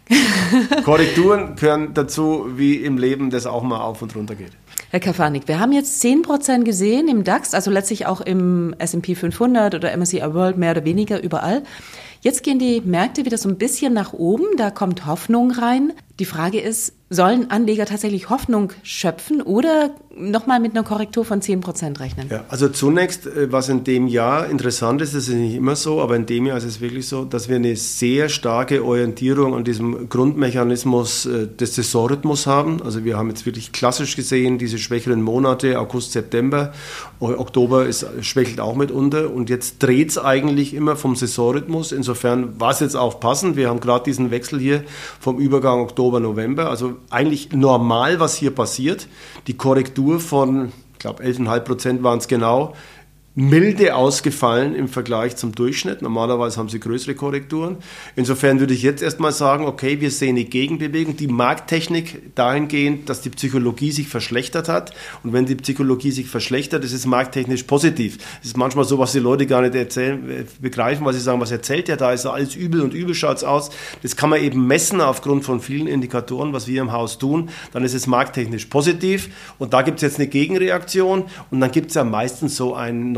Korrekturen gehören dazu, wie im Leben das auch mal auf und runter geht. Herr Kafanik, wir haben jetzt zehn Prozent gesehen im DAX, also letztlich auch im S und P fünfhundert oder M S C I World, mehr oder weniger überall. Jetzt gehen die Märkte wieder so ein bisschen nach oben, da kommt Hoffnung rein. Die Frage ist, sollen Anleger tatsächlich Hoffnung schöpfen oder nochmal mit einer Korrektur von zehn Prozent rechnen? Ja, also zunächst, was in dem Jahr interessant ist, das ist nicht immer so, aber in dem Jahr ist es wirklich so, dass wir eine sehr starke Orientierung an diesem Grundmechanismus des Saisonrhythmus haben. Also wir haben jetzt wirklich klassisch gesehen diese schwächeren Monate, August, September, Oktober ist, schwächelt auch mitunter und jetzt dreht es eigentlich immer vom Saisonrhythmus. Insofern war es jetzt auch passend. Wir haben gerade diesen Wechsel hier vom Übergang Oktober, November, also eigentlich normal, was hier passiert. Die Korrektur von, ich glaube, elf Komma fünf Prozent waren es genau, milde ausgefallen im Vergleich zum Durchschnitt. Normalerweise haben sie größere Korrekturen. Insofern würde ich jetzt erstmal sagen, okay, wir sehen eine Gegenbewegung. Die Markttechnik dahingehend, dass die Psychologie sich verschlechtert hat. Und wenn die Psychologie sich verschlechtert, ist es markttechnisch positiv. Es ist manchmal so, was die Leute gar nicht erzählen, begreifen, weil sie sagen, was erzählt der da? Ist alles übel und übel schaut es aus. Das kann man eben messen aufgrund von vielen Indikatoren, was wir im Haus tun. Dann ist es markttechnisch positiv. Und da gibt es jetzt eine Gegenreaktion. Und dann gibt es ja meistens so ein neues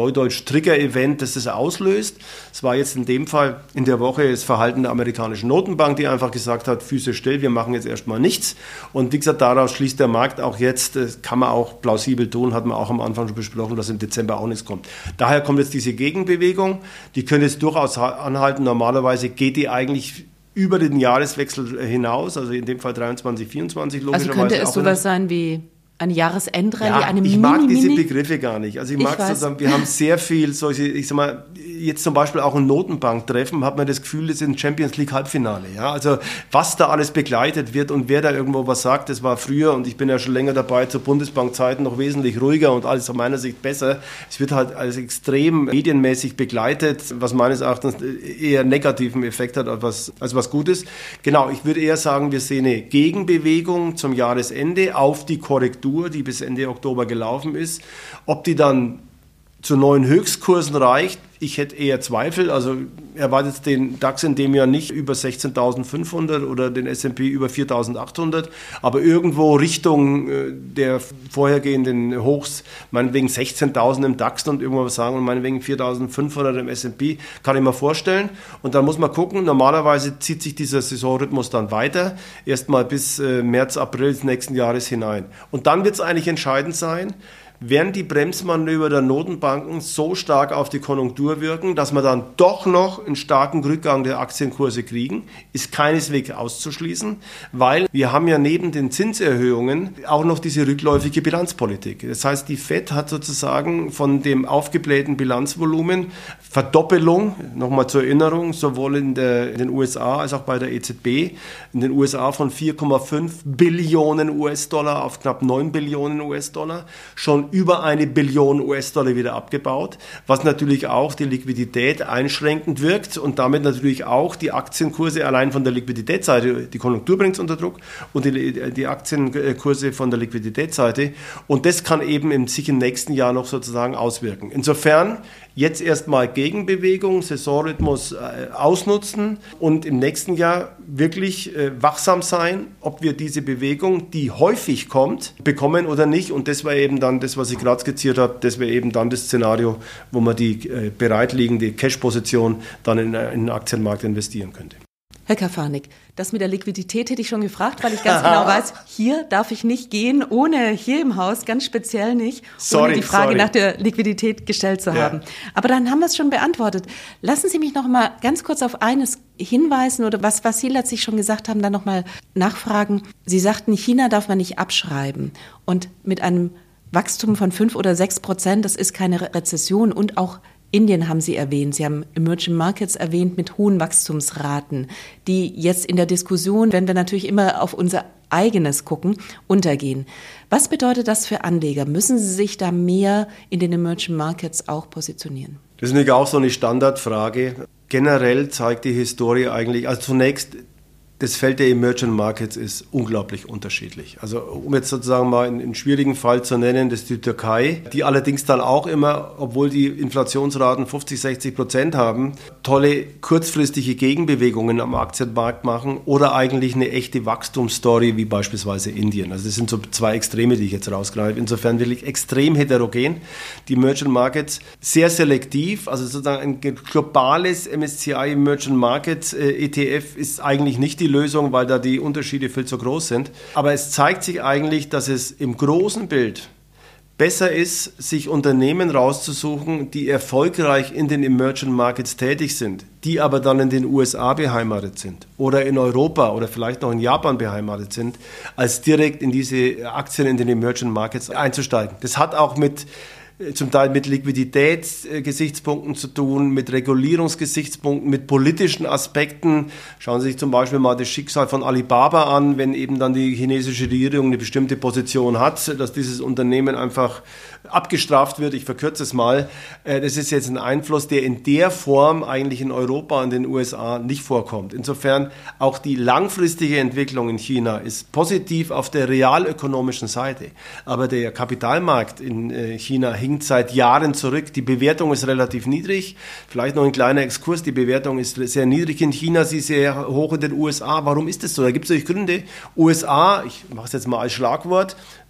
Neudeutsch Trigger-Event, das das auslöst. Es war jetzt in dem Fall in der Woche das Verhalten der amerikanischen Notenbank, die einfach gesagt hat, Füße still, wir machen jetzt erstmal nichts. Und wie gesagt, daraus schließt der Markt auch jetzt, das kann man auch plausibel tun, hat man auch am Anfang schon besprochen, dass im Dezember auch nichts kommt. Daher kommt jetzt diese Gegenbewegung, die könnte jetzt durchaus anhalten. Normalerweise geht die eigentlich über den Jahreswechsel hinaus, also in dem Fall dreiundzwanzig, vierundzwanzig logischerweise. Also könnte es sowas sein wie eine Jahresendrallye, ja, eine ich Mini, mag diese Mini? Begriffe gar nicht. Also ich, Ich mag weiß. sozusagen, wir haben sehr viel solche, ich sag mal, jetzt zum Beispiel auch ein Notenbanktreffen, hat man das Gefühl, das ist ein Champions League Halbfinale. Ja? Also was da alles begleitet wird und wer da irgendwo was sagt, das war früher, und ich bin ja schon länger dabei, zu Bundesbankzeiten noch wesentlich ruhiger und alles aus meiner Sicht besser. Es wird halt als extrem medienmäßig begleitet, was meines Erachtens eher negativen Effekt hat als was, als was Gutes. Genau, ich würde eher sagen, wir sehen eine Gegenbewegung zum Jahresende auf die Korrektur, die bis Ende Oktober gelaufen ist. Ob die dann zu neuen Höchstkursen reicht, ich hätte eher Zweifel. Also erwartet den DAX in dem Jahr nicht über sechzehntausendfünfhundert oder den S und P über viertausendachthundert, aber irgendwo Richtung äh, der vorhergehenden Hochs, meinetwegen sechzehntausend im DAX und irgendwo was sagen und meinetwegen viertausendfünfhundert im S und P, kann ich mir vorstellen. Und dann muss man gucken, normalerweise zieht sich dieser Saisonrhythmus dann weiter, erstmal bis äh, März, April des nächsten Jahres hinein. Und dann wird es eigentlich entscheidend sein, werden die Bremsmanöver der Notenbanken so stark auf die Konjunktur wirken, dass wir dann doch noch einen starken Rückgang der Aktienkurse kriegen, ist keineswegs auszuschließen, weil wir haben ja neben den Zinserhöhungen auch noch diese rückläufige Bilanzpolitik. Das heißt, die Fed hat sozusagen von dem aufgeblähten Bilanzvolumen Verdoppelung, nochmal zur Erinnerung, sowohl in, der, in den U S A als auch bei der E Z B, in den U S A von vier Komma fünf Billionen U S-Dollar auf knapp neun Billionen U S-Dollar, schon über eine Billion U S-Dollar wieder abgebaut, was natürlich auch die Liquidität einschränkend wirkt und damit natürlich auch die Aktienkurse allein von der Liquiditätsseite, die Konjunktur bringt es unter Druck und die, die Aktienkurse von der Liquiditätsseite, und das kann eben im, sich im nächsten Jahr noch sozusagen auswirken. Insofern jetzt erstmal Gegenbewegung, Saisonrhythmus äh, ausnutzen und im nächsten Jahr wirklich äh, wachsam sein, ob wir diese Bewegung, die häufig kommt, bekommen oder nicht. Und das war eben dann das, was ich gerade skizziert habe, das wäre eben dann das Szenario, wo man die äh, bereitliegende Cash-Position dann in, in den Aktienmarkt investieren könnte. Herr Kafanik, das mit der Liquidität hätte ich schon gefragt, weil ich ganz genau weiß, hier darf ich nicht gehen, ohne hier im Haus, ganz speziell nicht, sorry, ohne die Frage sorry. nach der Liquidität gestellt zu Ja. haben. Aber dann haben wir es schon beantwortet. Lassen Sie mich noch mal ganz kurz auf eines hinweisen oder was, was Sie letztlich schon gesagt haben, dann noch mal nachfragen. Sie sagten, China darf man nicht abschreiben. Und mit einem Wachstum von fünf oder sechs Prozent, das ist keine Re- Rezession, und auch Indien haben Sie erwähnt. Sie haben Emerging Markets erwähnt mit hohen Wachstumsraten, die jetzt in der Diskussion, wenn wir natürlich immer auf unser eigenes gucken, untergehen. Was bedeutet das für Anleger? Müssen sie sich da mehr in den Emerging Markets auch positionieren? Das ist natürlich auch so eine Standardfrage. Generell zeigt die Historie eigentlich, also zunächst, das Feld der Emerging Markets ist unglaublich unterschiedlich. Also um jetzt sozusagen mal einen, einen schwierigen Fall zu nennen, das ist die Türkei, die allerdings dann auch immer, obwohl die Inflationsraten fünfzig, sechzig Prozent haben, tolle kurzfristige Gegenbewegungen am Aktienmarkt machen oder eigentlich eine echte Wachstumsstory wie beispielsweise Indien. Also das sind so zwei Extreme, die ich jetzt rausgreife. Insofern wirklich extrem heterogen. Die Emerging Markets sehr selektiv, also sozusagen ein globales M S C I Emerging Markets äh, E T F ist eigentlich nicht die Lösung, weil da die Unterschiede viel zu groß sind. Aber es zeigt sich eigentlich, dass es im großen Bild besser ist, sich Unternehmen rauszusuchen, die erfolgreich in den Emerging Markets tätig sind, die aber dann in den U S A beheimatet sind oder in Europa oder vielleicht noch in Japan beheimatet sind, als direkt in diese Aktien in den Emerging Markets einzusteigen. Das hat auch mit zum Teil mit Liquiditätsgesichtspunkten zu tun, mit Regulierungsgesichtspunkten, mit politischen Aspekten. Schauen Sie sich zum Beispiel mal das Schicksal von Alibaba an, wenn eben dann die chinesische Regierung eine bestimmte Position hat, dass dieses Unternehmen einfach abgestraft wird. Ich verkürze es mal. Das ist jetzt ein Einfluss, der in der Form eigentlich in Europa und den U S A nicht vorkommt. Insofern auch die langfristige Entwicklung in China ist positiv auf der realökonomischen Seite. Aber der Kapitalmarkt in China hinkt seit Jahren zurück. Die Bewertung ist relativ niedrig. Vielleicht noch ein kleiner Exkurs. Die Bewertung ist sehr niedrig in China, sie ist sehr hoch in den U S A. Warum ist das so? Da gibt es natürlich Gründe. U S A, ich mache es jetzt mal als Schlagwort,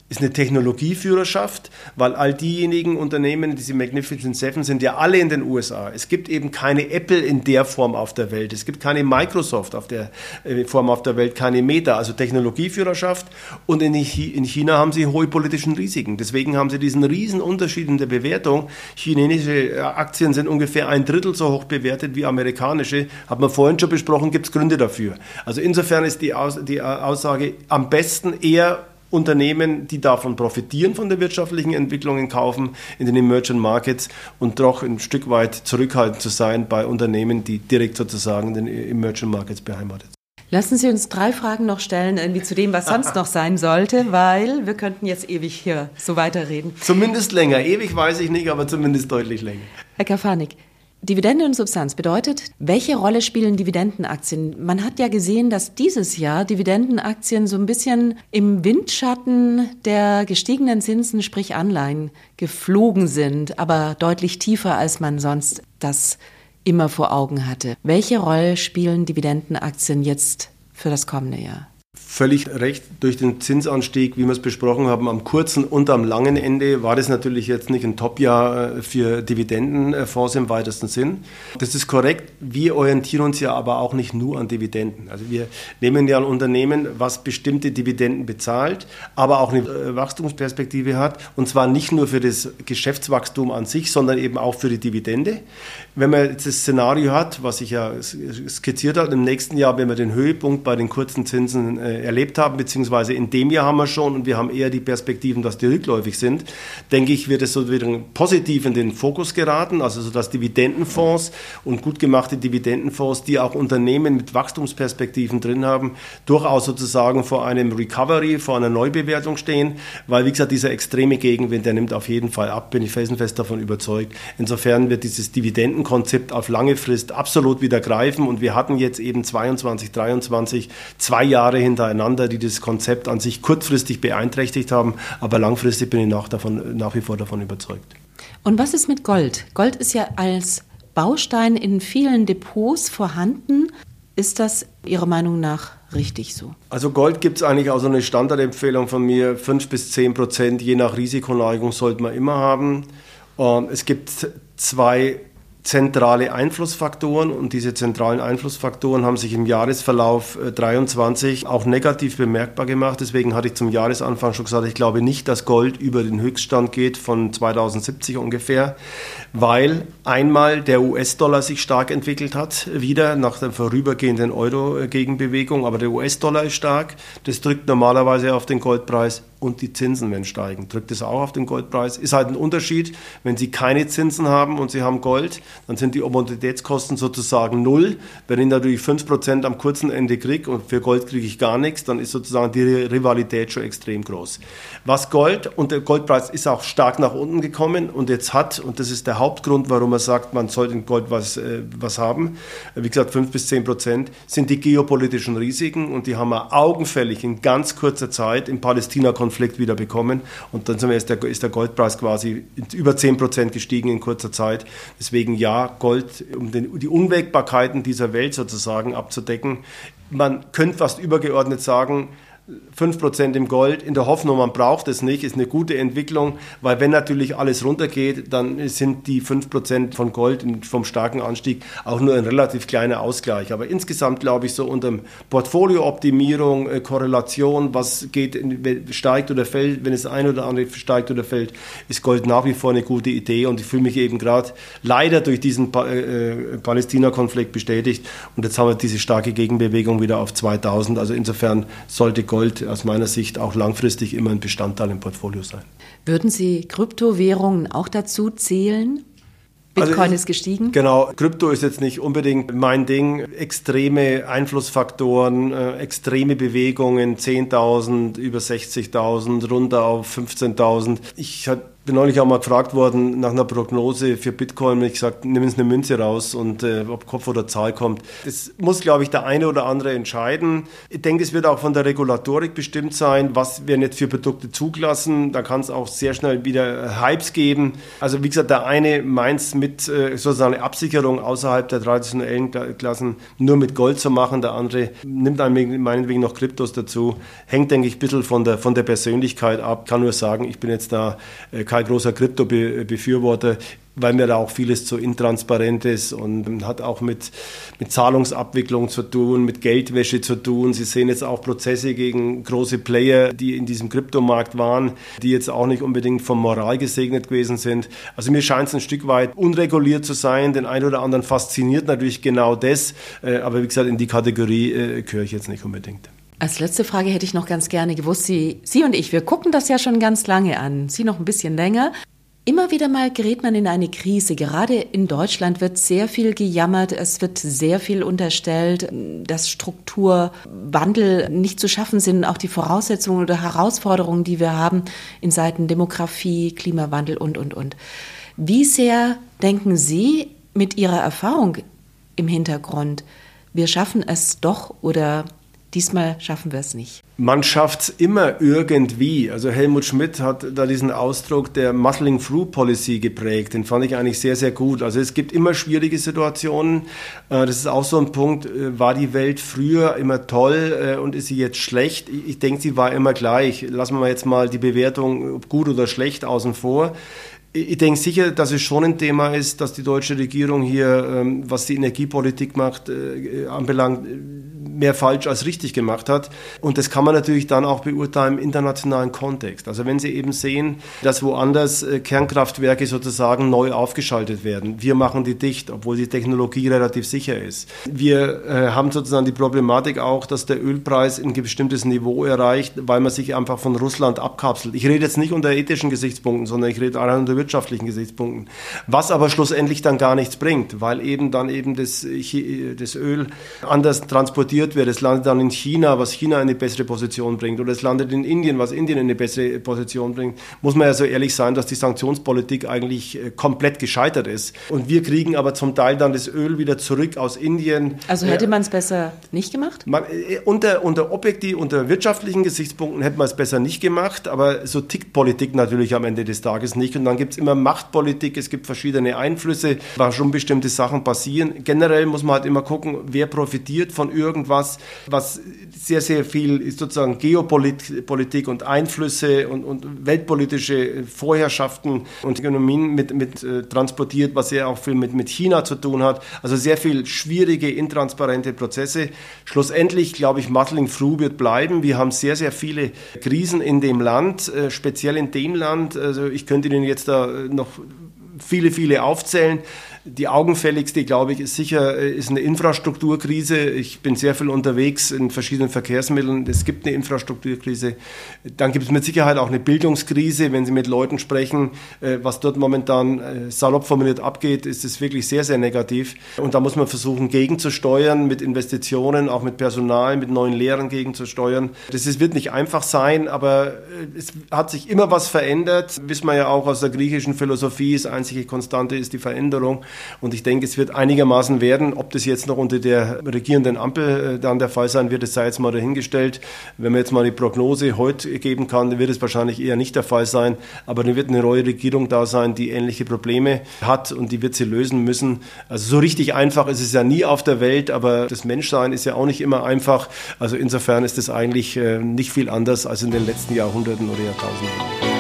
ist eine Technologieführerschaft, weil all diejenigen Unternehmen, diese Magnificent Seven, sind ja alle in den U S A. Es gibt eben keine Apple in der Form auf der Welt. Es gibt keine Microsoft auf der äh, Form auf der Welt, keine Meta, also Technologieführerschaft. Und in, in China haben sie hohe politischen Risiken. Deswegen haben sie diesen riesen Unterschied in der Bewertung. Chinesische Aktien sind ungefähr ein Drittel so hoch bewertet wie amerikanische. Hat man vorhin schon besprochen, gibt es Gründe dafür. Also insofern ist die, Aus, die Aussage am besten eher Unternehmen, die davon profitieren, von der wirtschaftlichen Entwicklung kaufen in den Emerging Markets und doch ein Stück weit zurückhaltend zu sein bei Unternehmen, die direkt sozusagen in den Emerging Markets beheimatet sind. Lassen Sie uns drei Fragen noch stellen, irgendwie zu dem, was sonst noch sein sollte, weil wir könnten jetzt ewig hier so weiterreden. Zumindest länger. Ewig weiß ich nicht, aber zumindest deutlich länger. Herr Kafarnik, Dividende und Substanz bedeutet, welche Rolle spielen Dividendenaktien? Man hat ja gesehen, dass dieses Jahr Dividendenaktien so ein bisschen im Windschatten der gestiegenen Zinsen, sprich Anleihen, geflogen sind, aber deutlich tiefer, als man sonst das immer vor Augen hatte. Welche Rolle spielen Dividendenaktien jetzt für das kommende Jahr? Völlig recht, durch den Zinsanstieg, wie wir es besprochen haben, am kurzen und am langen Ende war das natürlich jetzt nicht ein Top-Jahr für Dividendenfonds im weitesten Sinn. Das ist korrekt. Wir orientieren uns ja aber auch nicht nur an Dividenden. Also wir nehmen ja ein Unternehmen, was bestimmte Dividenden bezahlt, aber auch eine Wachstumsperspektive hat, und zwar nicht nur für das Geschäftswachstum an sich, sondern eben auch für die Dividende. Wenn man jetzt das Szenario hat, was ich ja skizziert habe, im nächsten Jahr, wenn wir den Höhepunkt bei den kurzen Zinsen erlebt haben, beziehungsweise in dem Jahr haben wir schon, und wir haben eher die Perspektiven, dass die rückläufig sind, denke ich, wird es so wieder positiv in den Fokus geraten, also so dass Dividendenfonds und gut gemachte Dividendenfonds, die auch Unternehmen mit Wachstumsperspektiven drin haben, durchaus sozusagen vor einem Recovery, vor einer Neubewertung stehen, weil, wie gesagt, dieser extreme Gegenwind, der nimmt auf jeden Fall ab, bin ich felsenfest davon überzeugt. Insofern wird dieses Dividendenkonzept auf lange Frist absolut wieder greifen, und wir hatten jetzt eben zweiundzwanzig, dreiundzwanzig zwei Jahre hintereinander, die das Konzept an sich kurzfristig beeinträchtigt haben, aber langfristig bin ich nach, davon, nach wie vor davon überzeugt. Und was ist mit Gold? Gold ist ja als Baustein in vielen Depots vorhanden. Ist das Ihrer Meinung nach richtig so? Also Gold gibt es eigentlich auch so eine Standardempfehlung von mir, fünf bis zehn Prozent, je nach Risikoneigung sollte man immer haben. Es gibt zwei zentrale Einflussfaktoren, und diese zentralen Einflussfaktoren haben sich im Jahresverlauf dreiundzwanzig auch negativ bemerkbar gemacht. Deswegen hatte ich zum Jahresanfang schon gesagt, ich glaube nicht, dass Gold über den Höchststand geht von zweitausendsiebzig ungefähr, weil einmal der U S-Dollar sich stark entwickelt hat, wieder nach der vorübergehenden Euro-Gegenbewegung, aber der U S-Dollar ist stark, das drückt normalerweise auf den Goldpreis, und die Zinsen, wenn steigen, drückt es auch auf den Goldpreis. Ist halt ein Unterschied, wenn Sie keine Zinsen haben und Sie haben Gold, dann sind die Opportunitätskosten sozusagen null. Wenn ich natürlich fünf Prozent am kurzen Ende kriege und für Gold kriege ich gar nichts, dann ist sozusagen die Rivalität schon extrem groß. Was Gold, und der Goldpreis ist auch stark nach unten gekommen und jetzt hat, und das ist der Hauptgrund, warum man sagt, man sollte in Gold was, äh, was haben, wie gesagt fünf bis zehn Prozent, sind die geopolitischen Risiken, und die haben wir augenfällig in ganz kurzer Zeit im Palästina-Konflikt wieder bekommen, und dann ist der, ist der Goldpreis quasi über zehn Prozent gestiegen in kurzer Zeit. Deswegen ja, Gold, um den, die Unwägbarkeiten dieser Welt sozusagen abzudecken. Man könnte fast übergeordnet sagen, fünf Prozent im Gold, in der Hoffnung, man braucht es nicht, ist eine gute Entwicklung, weil wenn natürlich alles runtergeht, dann sind die fünf Prozent von Gold vom starken Anstieg auch nur ein relativ kleiner Ausgleich. Aber insgesamt glaube ich so unter Portfoliooptimierung, äh, Korrelation, was geht, steigt oder fällt, wenn es ein oder andere steigt oder fällt, ist Gold nach wie vor eine gute Idee, und ich fühle mich eben gerade leider durch diesen pa- äh, Palästina-Konflikt bestätigt, und jetzt haben wir diese starke Gegenbewegung wieder auf zweitausend, also insofern sollte Gold aus meiner Sicht auch langfristig immer ein Bestandteil im Portfolio sein. Würden Sie Kryptowährungen auch dazu zählen? Bitcoin also ich, ist gestiegen? Genau, Krypto ist jetzt nicht unbedingt mein Ding. Extreme Einflussfaktoren, äh, extreme Bewegungen, zehntausend, über sechzigtausend, runter auf fünfzehntausend. Ich habe bin neulich auch mal gefragt worden nach einer Prognose für Bitcoin. Ich gesagt, nimm jetzt eine Münze raus und äh, ob Kopf oder Zahl kommt. Das muss, glaube ich, der eine oder andere entscheiden. Ich denke, es wird auch von der Regulatorik bestimmt sein, was werden jetzt für Produkte zugelassen. Da kann es auch sehr schnell wieder Hypes geben. Also wie gesagt, der eine meint es mit äh, sozusagen eine Absicherung außerhalb der traditionellen Klassen nur mit Gold zu machen. Der andere nimmt einem meinetwegen noch Kryptos dazu. Hängt, denke ich, ein bisschen von der, von der Persönlichkeit ab. Kann nur sagen, ich bin jetzt da äh, kein großer Krypto-Befürworter, weil mir da auch vieles zu intransparent ist und hat auch mit, mit Zahlungsabwicklung zu tun, mit Geldwäsche zu tun. Sie sehen jetzt auch Prozesse gegen große Player, die in diesem Kryptomarkt waren, die jetzt auch nicht unbedingt von Moral gesegnet gewesen sind. Also mir scheint es ein Stück weit unreguliert zu sein. Den einen oder anderen fasziniert natürlich genau das. Aber wie gesagt, in die Kategorie äh, gehöre ich jetzt nicht unbedingt. Als letzte Frage hätte ich noch ganz gerne gewusst, Sie, Sie und ich, wir gucken das ja schon ganz lange an, Sie noch ein bisschen länger. Immer wieder mal gerät man in eine Krise. Gerade in Deutschland wird sehr viel gejammert, es wird sehr viel unterstellt, dass Strukturwandel nicht zu schaffen sind, auch die Voraussetzungen oder Herausforderungen, die wir haben in Sachen Demografie, Klimawandel und, und, und. Wie sehr denken Sie mit Ihrer Erfahrung im Hintergrund, wir schaffen es doch oder diesmal schaffen wir es nicht? Man schafft es immer irgendwie. Also Helmut Schmidt hat da diesen Ausdruck der Muscling Through Policy geprägt. Den fand ich eigentlich sehr, sehr gut. Also es gibt immer schwierige Situationen. Das ist auch so ein Punkt. War die Welt früher immer toll und ist sie jetzt schlecht? Ich denke, sie war immer gleich. Lassen wir jetzt mal die Bewertung, ob gut oder schlecht, außen vor. Ich denke sicher, dass es schon ein Thema ist, dass die deutsche Regierung hier, was die Energiepolitik macht, anbelangt, mehr falsch als richtig gemacht hat. Und das kann man natürlich dann auch beurteilen im internationalen Kontext. Also wenn Sie eben sehen, dass woanders Kernkraftwerke sozusagen neu aufgeschaltet werden. Wir machen die dicht, obwohl die Technologie relativ sicher ist. Wir äh, haben sozusagen die Problematik auch, dass der Ölpreis ein bestimmtes Niveau erreicht, weil man sich einfach von Russland abkapselt. Ich rede jetzt nicht unter ethischen Gesichtspunkten, sondern ich rede auch unter wirtschaftlichen Gesichtspunkten. Was aber schlussendlich dann gar nichts bringt, weil eben dann eben das, das Öl anders transportiert wird. Es landet dann in China, was China in eine bessere Position bringt. Oder es landet in Indien, was Indien in eine bessere Position bringt. Muss man ja so ehrlich sein, dass die Sanktionspolitik eigentlich komplett gescheitert ist. Und wir kriegen aber zum Teil dann das Öl wieder zurück aus Indien. Also hätte man es besser nicht gemacht? Man, unter, unter objektiv, unter wirtschaftlichen Gesichtspunkten hätte man es besser nicht gemacht, aber so tickt Politik natürlich am Ende des Tages nicht. Und dann gibt es immer Machtpolitik, es gibt verschiedene Einflüsse, warum bestimmte Sachen passieren. Generell muss man halt immer gucken, wer profitiert von irgendwas, was sehr, sehr viel ist sozusagen Geopolitik und Einflüsse und, und weltpolitische Vorherrschaften und Ökonomien mit, mit äh, transportiert, was sehr auch viel mit, mit China zu tun hat. Also sehr viel schwierige, intransparente Prozesse. Schlussendlich, glaube ich, Muscling Through wird bleiben. Wir haben sehr, sehr viele Krisen in dem Land, äh, speziell in dem Land. Also ich könnte Ihnen jetzt da noch viele, viele aufzählen. Die augenfälligste, glaube ich, ist sicher ist eine Infrastrukturkrise. Ich bin sehr viel unterwegs in verschiedenen Verkehrsmitteln. Es gibt eine Infrastrukturkrise. Dann gibt es mit Sicherheit auch eine Bildungskrise. Wenn Sie mit Leuten sprechen, was dort momentan salopp formuliert abgeht, ist es wirklich sehr, sehr negativ. Und da muss man versuchen, gegenzusteuern mit Investitionen, auch mit Personal, mit neuen Lehrern gegenzusteuern. Das ist, wird nicht einfach sein, aber es hat sich immer was verändert. Wissen wir ja auch aus der griechischen Philosophie, das einzige Konstante ist die Veränderung. Und ich denke, es wird einigermaßen werden. Ob das jetzt noch unter der regierenden Ampel äh, dann der Fall sein wird, das sei jetzt mal dahingestellt. Wenn man jetzt mal die Prognose heute geben kann, dann wird es wahrscheinlich eher nicht der Fall sein. Aber dann wird eine neue Regierung da sein, die ähnliche Probleme hat und die wird sie lösen müssen. Also so richtig einfach ist es ja nie auf der Welt, aber das Menschsein ist ja auch nicht immer einfach. Also insofern ist es eigentlich äh, nicht viel anders als in den letzten Jahrhunderten oder Jahrtausenden.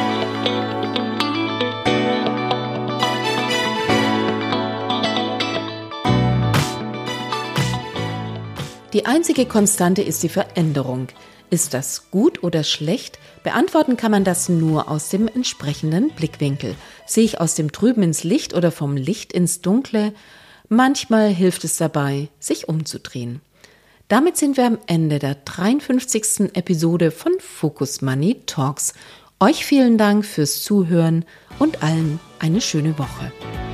Die einzige Konstante ist die Veränderung. Ist das gut oder schlecht? Beantworten kann man das nur aus dem entsprechenden Blickwinkel. Sehe ich aus dem Trüben ins Licht oder vom Licht ins Dunkle? Manchmal hilft es dabei, sich umzudrehen. Damit sind wir am Ende der dreiundfünfzigsten Episode von Focus Money Talks. Euch vielen Dank fürs Zuhören und allen eine schöne Woche.